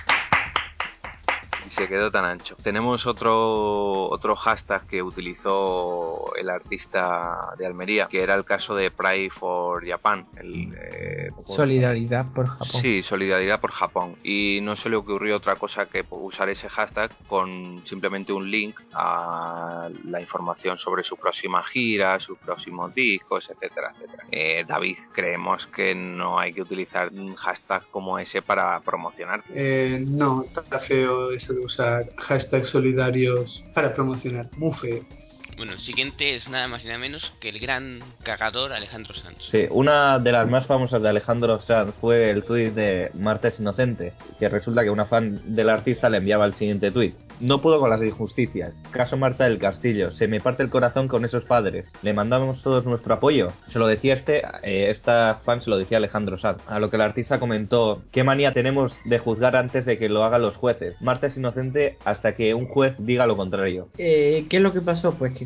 Y se quedó tan ancho. Tenemos otro hashtag que utilizó el artista de Almería, que era el caso de Pride for Japan. Solidaridad por Japón. Sí, solidaridad por Japón. Y no se le ocurrió otra cosa que usar ese hashtag con simplemente un link a la información sobre su próxima gira, sus próximos discos, etcétera, etcétera. David, creemos que no hay que utilizar un hashtag como ese para promocionar. No, está feo eso de usar hashtags solidarios para promocionar. Muy feo. Bueno, el siguiente es nada más y nada menos que el gran cagador Alejandro Sanz. Sí, una de las más famosas de Alejandro Sanz fue el tuit de Marta es inocente, que resulta que una fan del artista le enviaba el siguiente tuit: no puedo con las injusticias. Caso Marta del Castillo. Se me parte el corazón con esos padres. Le mandamos todos nuestro apoyo. Se lo decía esta fan se lo decía a Alejandro Sanz. A lo que el artista comentó: ¿qué manía tenemos de juzgar antes de que lo hagan los jueces? Marta es inocente hasta que un juez diga lo contrario. ¿Qué es lo que pasó? Pues que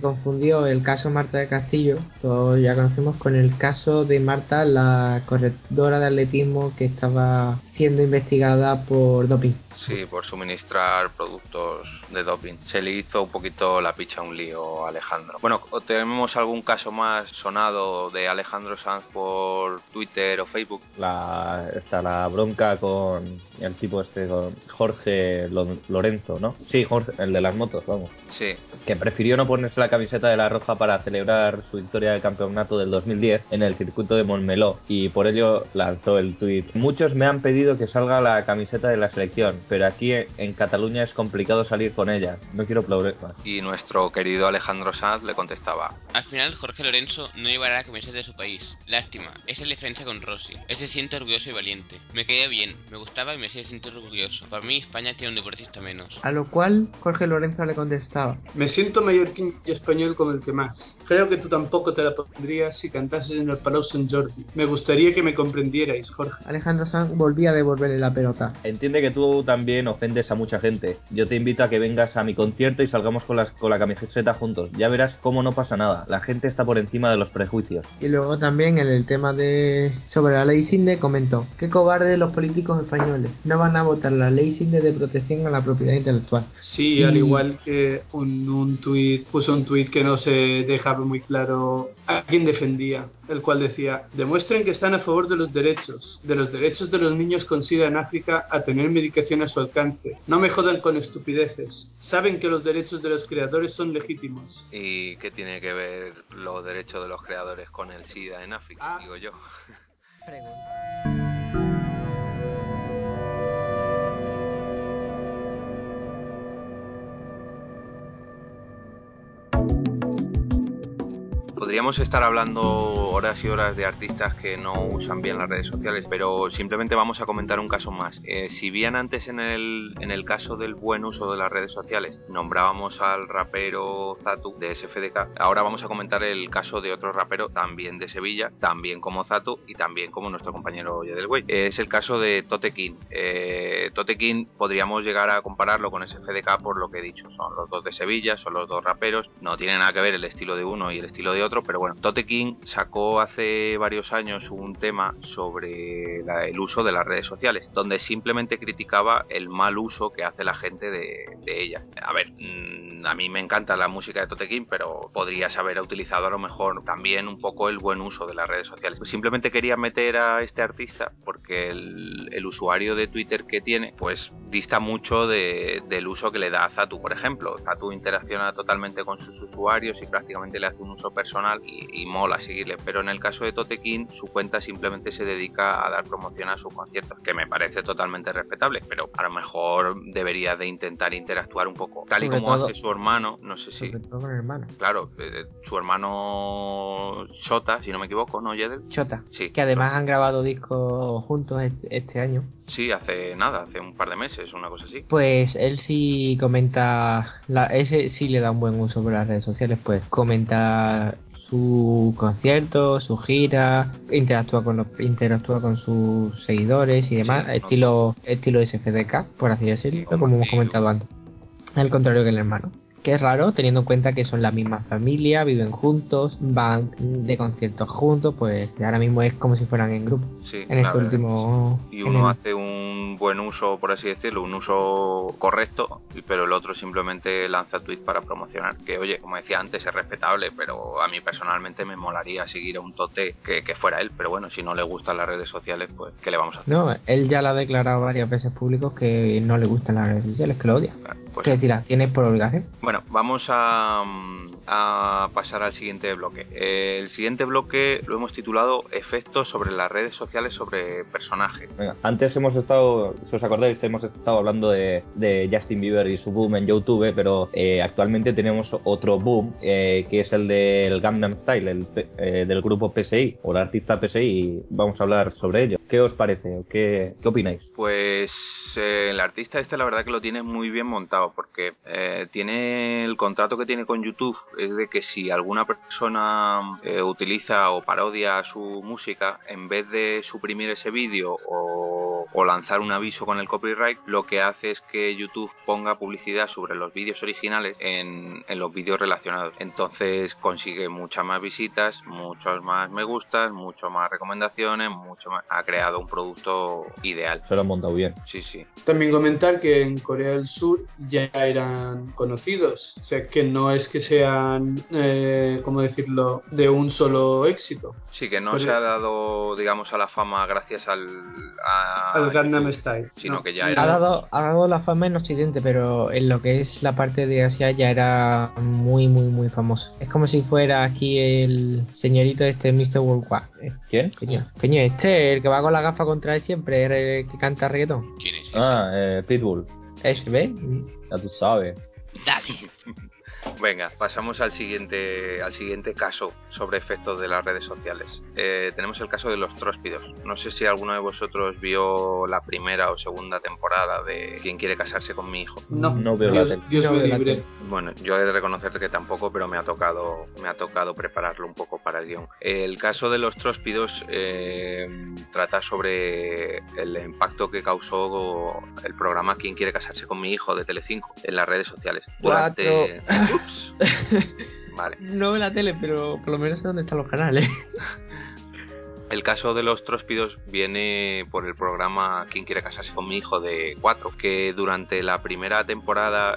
confundió el caso Marta del Castillo, todos ya conocemos, con el caso de Marta, la corredora de atletismo que estaba siendo investigada por doping. Sí, por suministrar productos de doping. Se le hizo un poquito la picha un lío a Alejandro. Bueno, ¿tenemos algún caso más sonado de Alejandro Sanz por Twitter o Facebook? Está la bronca con el tipo con Jorge Lorenzo, ¿no? Sí, Jorge, el de las motos, vamos. Sí. Que prefirió no ponerse la camiseta de la Roja para celebrar su victoria del campeonato del 2010 en el circuito de Montmeló, y por ello lanzó el tuit: muchos me han pedido que salga la camiseta de la selección, pero aquí en Cataluña es complicado salir con ella, no quiero problemas. Y nuestro querido Alejandro Sanz le contestaba: al final Jorge Lorenzo no llevará la camiseta de su país. Lástima, es la diferencia con Rossi. Él se siente orgulloso y valiente. Me caía bien, me gustaba y me sigue sintiendo orgulloso. Para mí España tiene un deportista menos. A lo cual Jorge Lorenzo le contestaba: me siento mallorquín y español como el que más. Creo que tú tampoco te la pondrías si cantases en el Palau Sant Jordi. Me gustaría que me comprendierais, Jorge. Alejandro Sanz volvía a devolverle la pelota. Entiende que tú también ofendes a mucha gente. Yo te invito a que vengas a mi concierto y salgamos con la camiseta juntos. Ya verás cómo no pasa nada. La gente está por encima de los prejuicios. Y luego también en el tema sobre la ley Sinde comentó: qué cobardes los políticos españoles. No van a votar la ley Sinde de protección a la propiedad intelectual. Sí, al igual que puso un tuit que no se dejaba muy claro a quién defendía, el cual decía: demuestren que están a favor de los derechos de los niños con SIDA en África a tener medicación a su alcance. No me jodan con estupideces. Saben que los derechos de los creadores son legítimos. ¿Y qué tiene que ver los derechos de los creadores con el SIDA en África? Digo yo. Podríamos estar hablando horas y horas de artistas que no usan bien las redes sociales, pero simplemente vamos a comentar un caso más. Si bien antes en el caso del buen uso de las redes sociales nombrábamos al rapero Zatu de SFDK, ahora vamos a comentar el caso de otro rapero también de Sevilla, también como Zatu y también como nuestro compañero Yedelwey. Es el caso de Tote King. Tote King podríamos llegar a compararlo con SFDK por lo que he dicho. Son los dos de Sevilla, son los dos raperos, no tiene nada que ver el estilo de uno y el estilo de otro, pero bueno, Tote King sacó hace varios años un tema sobre el uso de las redes sociales, donde simplemente criticaba el mal uso que hace la gente de ellas. A ver, a mí me encanta la música de Tote King, pero podrías haber utilizado a lo mejor también un poco el buen uso de las redes sociales. Pues simplemente quería meter a este artista porque el usuario de Twitter que tiene pues dista mucho del uso que le da a Zatu, por ejemplo. Zatu interacciona totalmente con sus usuarios y prácticamente le hace un uso personal y mola seguirle, pero en el caso de Tote King su cuenta simplemente se dedica a dar promoción a sus conciertos, que me parece totalmente respetable, pero a lo mejor debería de intentar interactuar un poco, tal y como hace su hermano, no sé si... Sobre todo con el hermano. Claro, su hermano Chota, si no me equivoco, ¿no, Yedel? Chota, sí, que además Chota. Han grabado discos juntos este año. Sí, hace un par de meses, una cosa así. Pues él sí comenta, ese sí le da un buen uso por las redes sociales, pues comenta su concierto, su gira, interactúa con sus seguidores y demás, sí, estilo SFDK, por así decirlo, como hemos comentado antes. Al contrario que el hermano. Que es raro, teniendo en cuenta que son la misma familia, viven juntos, van de conciertos juntos, pues ahora mismo es como si fueran en grupo. Sí, en este último... Y uno hace un buen uso, por así decirlo, un uso correcto, pero el otro simplemente lanza tweet para promocionar. Que oye, como decía antes, es respetable, pero a mí personalmente me molaría seguir a un Tote que fuera él. Pero bueno, si no le gustan las redes sociales, pues ¿qué le vamos a hacer? No, él ya lo ha declarado varias veces públicos que no le gustan las redes sociales, que lo odia. Pues, que decir, las tiene por obligación. Bueno, vamos a pasar al siguiente bloque. El siguiente bloque lo hemos titulado Efectos sobre las redes sociales sobre personajes. Venga, antes si os acordáis, hemos estado hablando de Justin Bieber y su boom en YouTube, pero actualmente tenemos otro boom, que es el del Gangnam Style, del grupo PSI, o el artista PSI, y vamos a hablar sobre ello. ¿Qué os parece? ¿Qué opináis? Pues el artista la verdad que lo tiene muy bien montado, porque tiene el contrato que tiene con YouTube, es de que si alguna persona utiliza o parodia su música, en vez de suprimir ese vídeo o lanzar un aviso con el copyright, lo que hace es que YouTube ponga publicidad sobre los vídeos originales en los vídeos relacionados. Entonces consigue muchas más visitas, muchos más me gustas, mucho más recomendaciones, mucho más. Ha creado un producto ideal. Se lo han montado bien. Sí, sí. También comentar que en Corea del Sur ya eran conocidos, o sea que no es que sean, ¿cómo decirlo?, de un solo éxito. Sí, que no se ha dado, digamos, a la fama gracias al Gangnam Style, sino no. que ya Ha era... dado la fama en Occidente, pero en lo que es la parte de Asia ya era muy, muy, muy famoso. Es como si fuera aquí el señorito Mr. Worldwide. ¿Quién? Coño, el que va con la gafa contra él siempre, el que canta reggaetón. ¿Quién es ese? Pitbull. ¿Ves? Ya tú sabes. Dale. Venga, pasamos al siguiente caso sobre efectos de las redes sociales. Tenemos el caso de los tróspidos. No sé si alguno de vosotros vio la primera o segunda temporada de ¿Quién quiere casarse con mi hijo? No veo la tele. Dios me libre. Tele. Bueno, yo he de reconocer que tampoco, pero me ha tocado prepararlo un poco para el guión. El caso de los tróspidos trata sobre el impacto que causó el programa ¿Quién quiere casarse con mi hijo? De Telecinco en las redes sociales. Durante... Ups. Vale. No veo la tele, pero por lo menos sé dónde están los canales. El caso de los tróspidos viene por el programa ¿Quién quiere casarse con mi hijo? De 4, que durante la primera temporada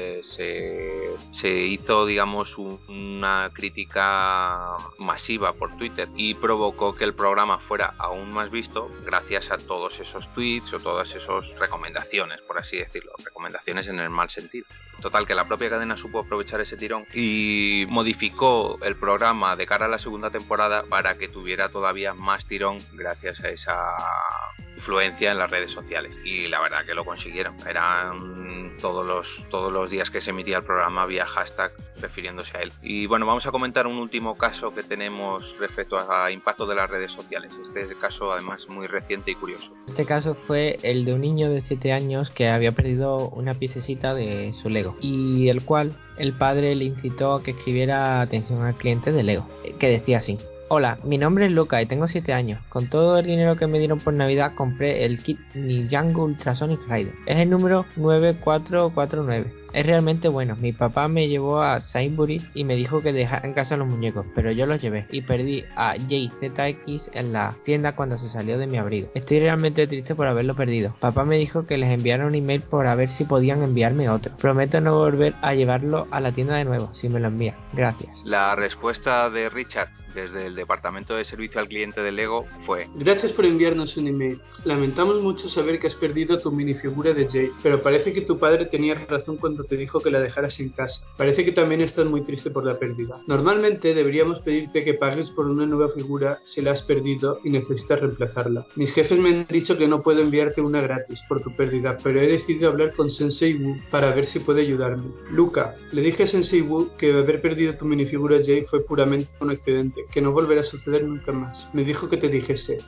se hizo, digamos, una crítica masiva por Twitter y provocó que el programa fuera aún más visto gracias a todos esos tweets o todas esas recomendaciones, por así decirlo, recomendaciones en el mal sentido. Total, que la propia cadena supo aprovechar ese tirón y modificó el programa de cara a la segunda temporada para que tuviera todavía más tirón gracias a esa influencia en las redes sociales. Y la verdad que lo consiguieron. Eran todos los días que se emitía el programa había hashtag refiriéndose a él. Y bueno, vamos a comentar un último caso que tenemos respecto a impacto de las redes sociales. Este es el caso además muy reciente y curioso. Este caso fue el de un niño de 7 años que había perdido una piececita de su Lego y el cual el padre le incitó a que escribiera atención al cliente de Lego, que decía así: hola, mi nombre es Luca y tengo 7 años. Con todo el dinero que me dieron por Navidad compré el kit Ninjago Ultrasonic Rider. Es el número 9449. Es realmente bueno. Mi papá me llevó a Sainsbury y me dijo que dejara en casa los muñecos, pero yo los llevé y perdí a JZX en la tienda cuando se salió de mi abrigo. Estoy realmente triste por haberlo perdido. Papá me dijo que les enviara un email por ver si podían enviarme otro. Prometo no volver a llevarlo a la tienda de nuevo si me lo envían. Gracias. La respuesta de Richard desde el departamento de servicio al cliente de Lego fue: gracias por enviarnos un email. Lamentamos mucho saber que has perdido tu minifigura de Jay, pero parece que tu padre tenía razón cuando te dijo que la dejaras en casa. Parece que también estás muy triste por la pérdida. Normalmente deberíamos pedirte que pagues por una nueva figura si la has perdido y necesitas reemplazarla. Mis jefes me han dicho que no puedo enviarte una gratis por tu pérdida, pero he decidido hablar con Sensei Wu para ver si puede ayudarme. Luca, le dije a Sensei Wu que haber perdido tu minifigura Jay fue puramente un accidente, que no volverá a suceder nunca más. Me dijo que te dijese.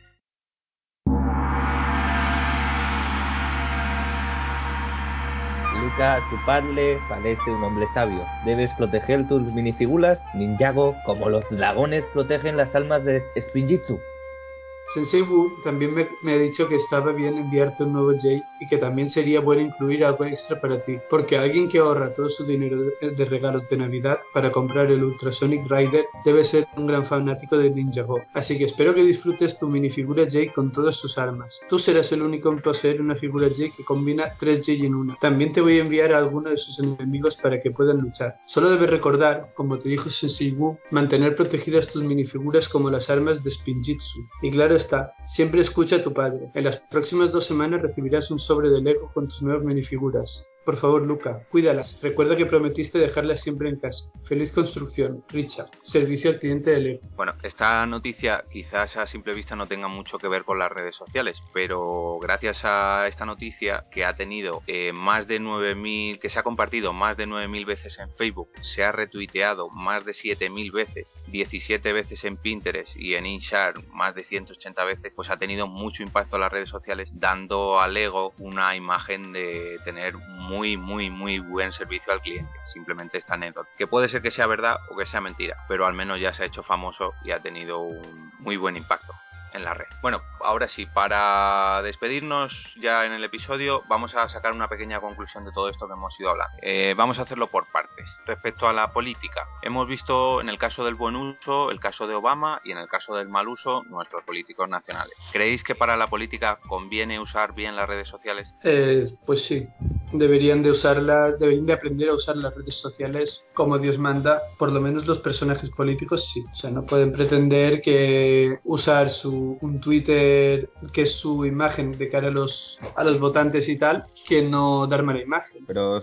Luca, tu padre parece un hombre sabio. Debes proteger tus minifiguras Ninjago como los dragones protegen las almas de Spinjitzu. Sensei Wu también me ha dicho que estaba bien enviarte un nuevo Jay y que también sería bueno incluir algo extra para ti, porque alguien que ahorra todo su dinero de regalos de Navidad para comprar el Ultrasonic Rider debe ser un gran fanático de Ninjago, así que espero que disfrutes tu minifigura Jay con todas sus armas. Tú serás el único en poseer una figura Jay que combina 3 Jay en una. También te voy a enviar a alguno de sus enemigos para que puedan luchar. Solo debes recordar, como te dijo Sensei Wu, mantener protegidas tus minifiguras como las armas de Spinjitzu. Y claro está, siempre escucha a tu padre. En las próximas 2 semanas recibirás un sobre de Lego con tus nuevas minifiguras. Por favor, Luca, cuídalas. Recuerda que prometiste dejarlas siempre en casa. Feliz construcción. Richard, servicio al cliente de Lego. Bueno, esta noticia quizás a simple vista no tenga mucho que ver con las redes sociales, pero gracias a esta noticia que ha tenido más de 9.000, que se ha compartido más de 9.000 veces en Facebook, se ha retuiteado más de 7.000 veces, 17 veces en Pinterest y en InShare más de 180 veces, pues ha tenido mucho impacto en las redes sociales, dando a Lego una imagen de tener muy buen servicio al cliente. Simplemente esta anécdota, que puede ser que sea verdad o que sea mentira, pero al menos ya se ha hecho famoso y ha tenido un muy buen impacto en la red. Bueno, ahora sí, para despedirnos ya en el episodio, vamos a sacar una pequeña conclusión de todo esto que hemos ido hablando. Vamos a hacerlo por partes. Respecto a la política, hemos visto en el caso del buen uso, el caso de Obama, y en el caso del mal uso, nuestros políticos nacionales. ¿Creéis que para la política conviene usar bien las redes sociales? Pues sí. Deberían de aprender a usar las redes sociales como Dios manda, por lo menos los personajes políticos sí. O sea, no pueden pretender que usar un Twitter que es su imagen de cara a los votantes y tal, que no dar mala imagen. Pero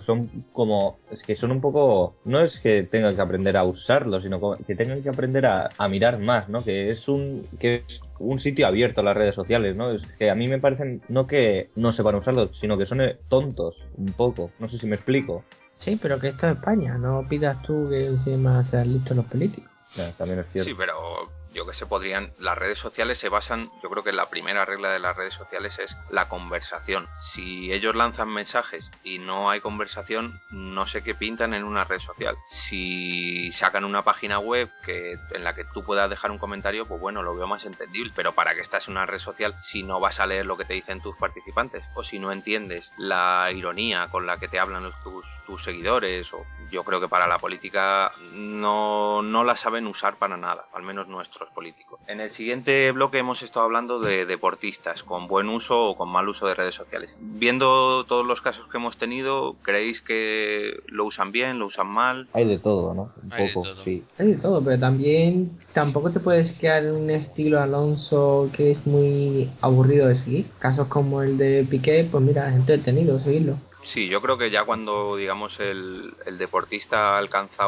es que son un poco, no es que tengan que aprender a usarlo, sino que tengan que aprender a mirar más, ¿no? Que es un sitio abierto a las redes sociales, ¿no? Es que a mí me parecen, no que no sepan usarlo, sino que son tontos, un poco. No sé si me explico. Sí, pero que esto es España, no pidas tú que encima sean listos los políticos. No, también es cierto. Sí, pero yo que sé, las redes sociales se basan, yo creo que la primera regla de las redes sociales es la conversación. Si ellos lanzan mensajes y no hay conversación, no sé qué pintan en una red social. Si sacan una página web en la que tú puedas dejar un comentario, pues bueno, lo veo más entendible. Pero ¿para qué estás en una red social si no vas a leer lo que te dicen tus participantes? O si no entiendes la ironía con la que te hablan tus seguidores. O yo creo que para la política no la saben usar para nada, al menos nuestros políticos. En el siguiente bloque hemos estado hablando de deportistas con buen uso o con mal uso de redes sociales. Viendo todos los casos que hemos tenido, ¿creéis que lo usan bien, lo usan mal? Hay de todo, ¿no? Un Hay poco, de todo. sí. Hay de todo, pero tampoco te puedes quedar en un estilo Alonso que es muy aburrido de seguir. Casos como el de Piqué, pues mira, es entretenido seguirlo. Sí, yo creo que ya cuando, digamos, el deportista alcanza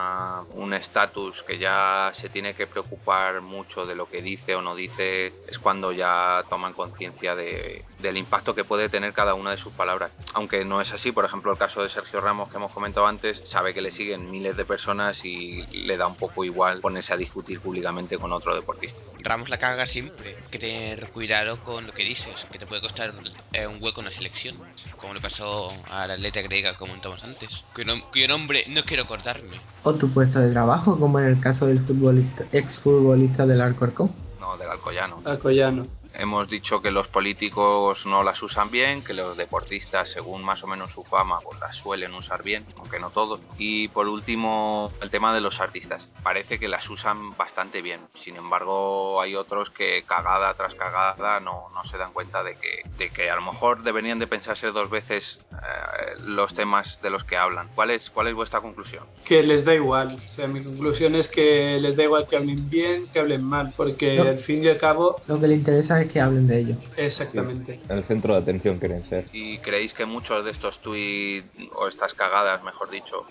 un estatus que ya se tiene que preocupar mucho de lo que dice o no dice, es cuando ya toman conciencia del impacto que puede tener cada una de sus palabras. Aunque no es así, por ejemplo, el caso de Sergio Ramos que hemos comentado antes, sabe que le siguen miles de personas y le da un poco igual ponerse a discutir públicamente con otro deportista. Ramos la caga siempre. Hay que tener cuidado con lo que dices, que te puede costar un hueco en la selección, como le pasó a la atleta griega que comentamos antes. Cuyo nombre no quiero acordarme. O tu puesto de trabajo, como en el caso del exfutbolista del Alcorcón. No, del Alcoyano. Alcoyano. Hemos dicho que los políticos no las usan bien, que los deportistas, según más o menos su fama, pues las suelen usar bien, aunque no todos. Y por último, el tema de los artistas. Parece que las usan bastante bien. Sin embargo, hay otros que cagada tras cagada no se dan cuenta de que a lo mejor deberían de pensarse dos veces los temas de los que hablan. ¿Cuál es vuestra conclusión? Que les da igual. O sea, mi conclusión es que les da igual que hablen bien, que hablen mal, porque al fin y al cabo lo que les interesa es que hablen de ellos. Exactamente. Sí, el centro de atención quieren ser. ¿Y creéis que muchos de estos tweets o estas cagadas, mejor dicho,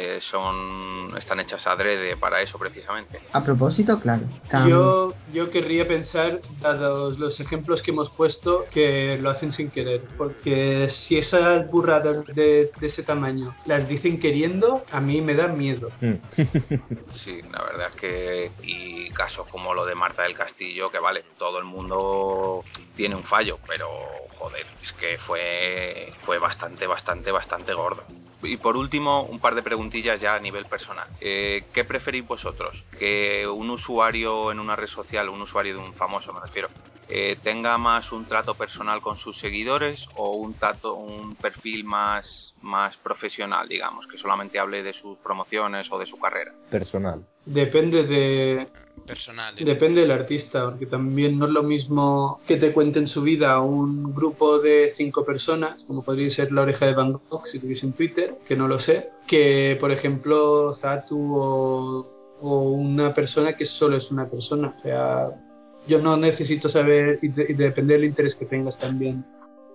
están hechas adrede para eso precisamente? A propósito, claro. Yo querría pensar, dados los ejemplos que hemos puesto, que lo hacen sin querer, porque si esas burradas de ese tamaño las dicen queriendo, a mí me da miedo. Sí, la verdad es que, y casos como lo de Marta del Castillo, que vale, todo el mundo tiene un fallo, pero joder, es que fue bastante gordo. Y por último, un par de preguntillas ya a nivel personal. ¿Qué preferís vosotros? ¿Que un usuario en una red social, un usuario de un famoso me refiero, tenga más un trato personal con sus seguidores o un perfil más profesional, digamos, que solamente hable de sus promociones o de su carrera? Personal. Depende del artista, porque también no es lo mismo que te cuenten su vida un grupo de 5 personas, como podría ser La Oreja de Van Gogh si tuviese en Twitter, que no lo sé, que por ejemplo Zatu o una persona que solo es una persona. O sea, yo no necesito saber y depende del interés que tengas también.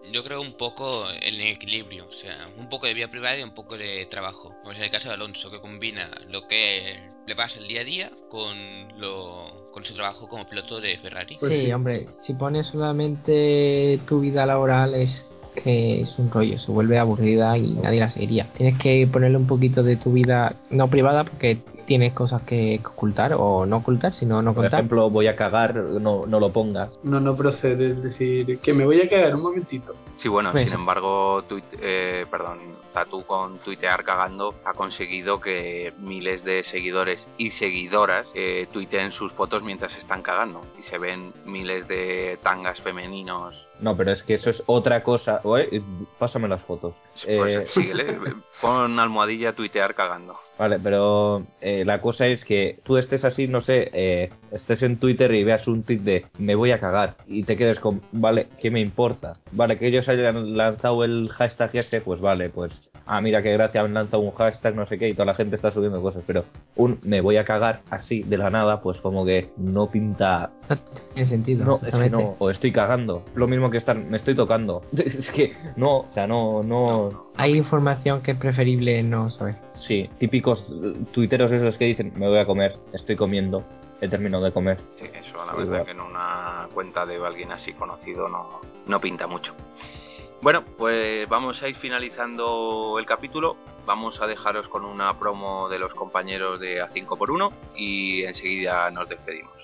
Yo creo un poco el equilibrio, o sea, un poco de vida privada y un poco de trabajo. Como es el caso de Alonso, que combina lo que le pasa el día a día con su trabajo como piloto de Ferrari. Pues Sí, sí. hombre, si pones solamente tu vida laboral es que es un rollo, se vuelve aburrida y nadie la seguiría. Tienes que ponerle un poquito de tu vida, no privada, porque tienes cosas que ocultar o no ocultar, sino no Por contar. ejemplo, voy a cagar, no lo pongas. No procede, es decir, que me voy a quedar un momentito. Sí, bueno, Pues- sin embargo, Zatu con tuitear cagando ha conseguido que miles de seguidores y seguidoras tuiteen sus fotos mientras están cagando. Y se ven miles de tangas femeninos. No, pero es que eso es otra cosa. Oye, pásame las fotos. Pues síguele, pon almohadilla tuitear cagando. Vale, pero la cosa es que tú estés así, no sé, estés en Twitter y veas un tweet de me voy a cagar y te quedes con, vale, ¿qué me importa? Vale, que ellos hayan lanzado el hashtag ese, pues vale, pues, mira qué gracia, han lanzado un hashtag, no sé qué, y toda la gente está subiendo cosas, pero un me voy a cagar así de la nada, pues como que no pinta. No tiene sentido. No, es que exactamente. no, o estoy cagando, lo mismo que estar, me estoy tocando. Es que no, o sea, no. Hay información que es preferible no saber. Sí, típicos tuiteros esos que dicen, me voy a comer, estoy comiendo, he terminado de comer. Sí, eso la Sí, verdad igual. que en una cuenta de alguien así conocido no pinta mucho. Bueno, pues vamos a ir finalizando el capítulo. Vamos a dejaros con una promo de los compañeros de A5x1 y enseguida nos despedimos.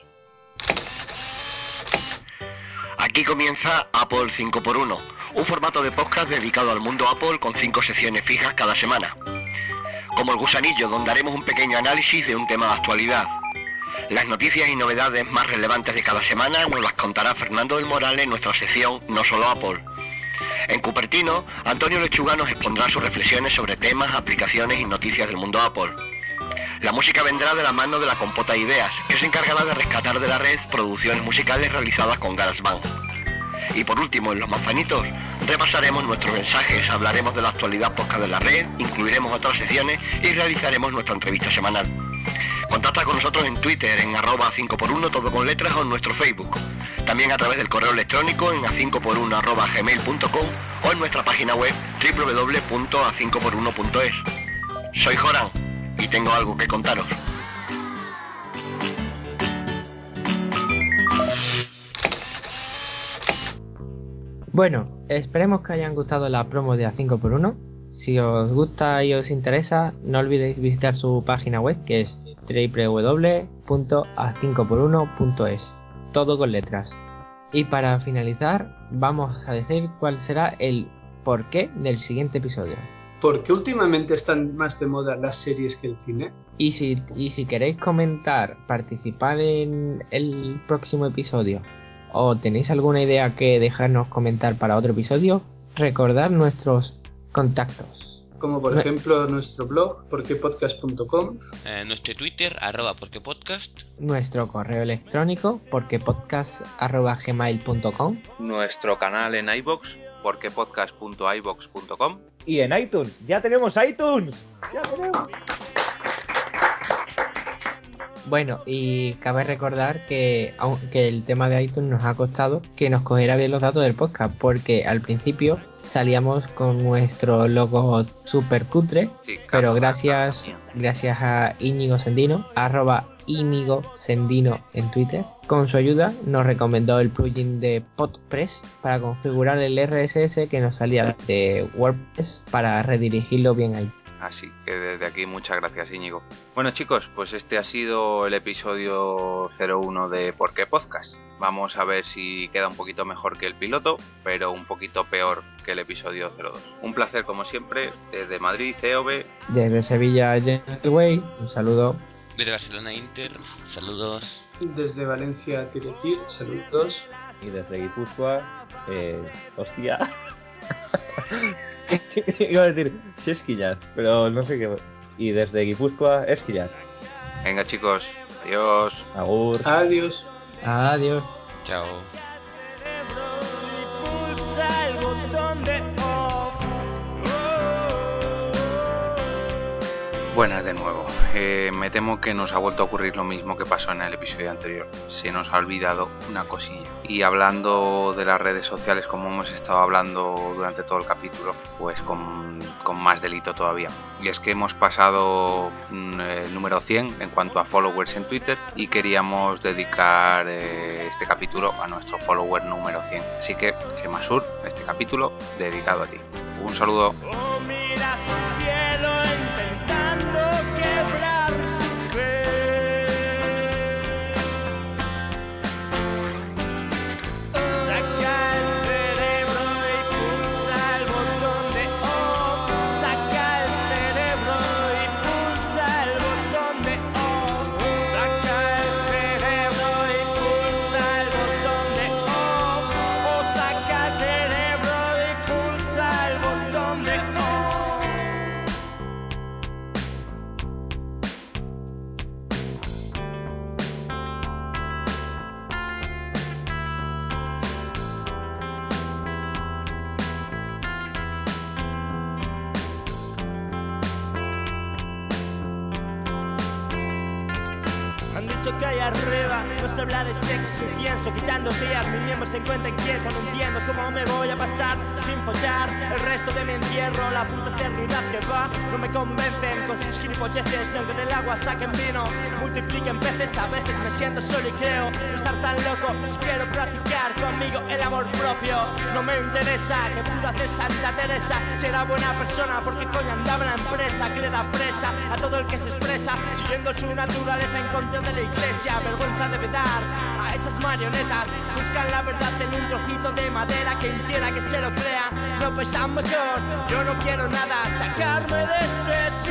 Aquí comienza Apple 5x1, un formato de podcast dedicado al mundo Apple con 5 secciones fijas cada semana. Como el gusanillo, donde haremos un pequeño análisis de un tema de actualidad. Las noticias y novedades más relevantes de cada semana nos las contará Fernando del Moral en nuestra sección No Solo Apple. En Cupertino, Antonio Lechuga nos expondrá sus reflexiones sobre temas, aplicaciones y noticias del mundo Apple. La música vendrá de la mano de la Compota Ideas, que se encargará de rescatar de la red producciones musicales realizadas con GarageBand. Y por último, en Los Manzanitos, repasaremos nuestros mensajes, hablaremos de la actualidad podcast de la red, incluiremos otras secciones y realizaremos nuestra entrevista semanal. Contacta con nosotros en Twitter, en @5x1, todo con letras, o en nuestro Facebook. También a través del correo electrónico en a5x1@gmail.com o en nuestra página web www.a5x1.es. Soy Joran y tengo algo que contaros. Bueno, esperemos que hayan gustado la promo de A5x1. Si os gusta y os interesa, no olvidéis visitar su página web, que es www.a5x1.es, todo con letras. Y para finalizar, vamos a decir cuál será el porqué del siguiente episodio. ¿Por qué últimamente están más de moda las series que el cine? Y si queréis comentar, participar en el próximo episodio, o tenéis alguna idea que dejarnos comentar para otro episodio, recordad nuestros contactos. Como por ejemplo nuestro blog, porquepodcast.com, Nuestro Twitter, @porquepodcast. Nuestro correo electrónico, porquepodcast@gmail.com. Nuestro canal en iVoox, porquepodcast.ivox.com. Y en iTunes, ¡ya tenemos iTunes! ¡Ya tenemos! Bueno, y cabe recordar que aunque el tema de iTunes nos ha costado que nos cogiera bien los datos del podcast, porque al principio salíamos con nuestro logo super cutre, Sí, pero claro, gracias a Íñigo Sendino, @Íñigo Sendino en Twitter, con su ayuda nos recomendó el plugin de PodPress para configurar el RSS que nos salía de WordPress para redirigirlo bien ahí. Así que desde aquí muchas gracias, Íñigo. Bueno, chicos, pues este ha sido el episodio 01 de ¿Por qué Podcast? Vamos a ver si queda un poquito mejor que el piloto, pero un poquito peor que el episodio 02. Un placer como siempre, desde Madrid, COV. Desde Sevilla, Gentleway, un saludo. Desde Barcelona, Inter. Saludos. desde Valencia, Tirepir, saludos. Y desde Guipúzcoa, hostia. Iba a decir Sesquillas, pero no sé qué. Y desde Guipúzcoa, Esquillas. Venga, chicos, adiós. Agur. Adiós. Adiós. Chao. Buenas de nuevo. Me temo que nos ha vuelto a ocurrir lo mismo que pasó en el episodio anterior. Se nos ha olvidado una cosilla. Y hablando de las redes sociales, como hemos estado hablando durante todo el capítulo, pues con más delito todavía. Y es que hemos pasado el número 100 en cuanto a followers en Twitter y queríamos dedicar este capítulo a nuestro follower número 100. Así que, Gemasur, este capítulo dedicado a ti. Un saludo. Que hay arriba no se habla de sexo y pienso que ya en 2 días mi miembro se encuentra inquieto. No entiendo cómo me voy a pasar sin follar el resto de mi entierro. La puta eternidad que va no me convencen con sus gilipolleces. No que del agua saquen vino, multipliquen peces. A veces me siento solo y creo no estar tan loco. Si quiero practicar conmigo el amor propio, no me interesa que pudo hacer Santa Teresa. Será buena persona porque coño andaba en la empresa que le da presa a todo el que se expresa siguiendo su naturaleza en contra de la iglesia. Vergüenza debe dar a esas marionetas. Buscan la verdad en un trocito de madera. Quien quiera que se lo crea no pesa mejor. Yo no quiero nada, sacarme de este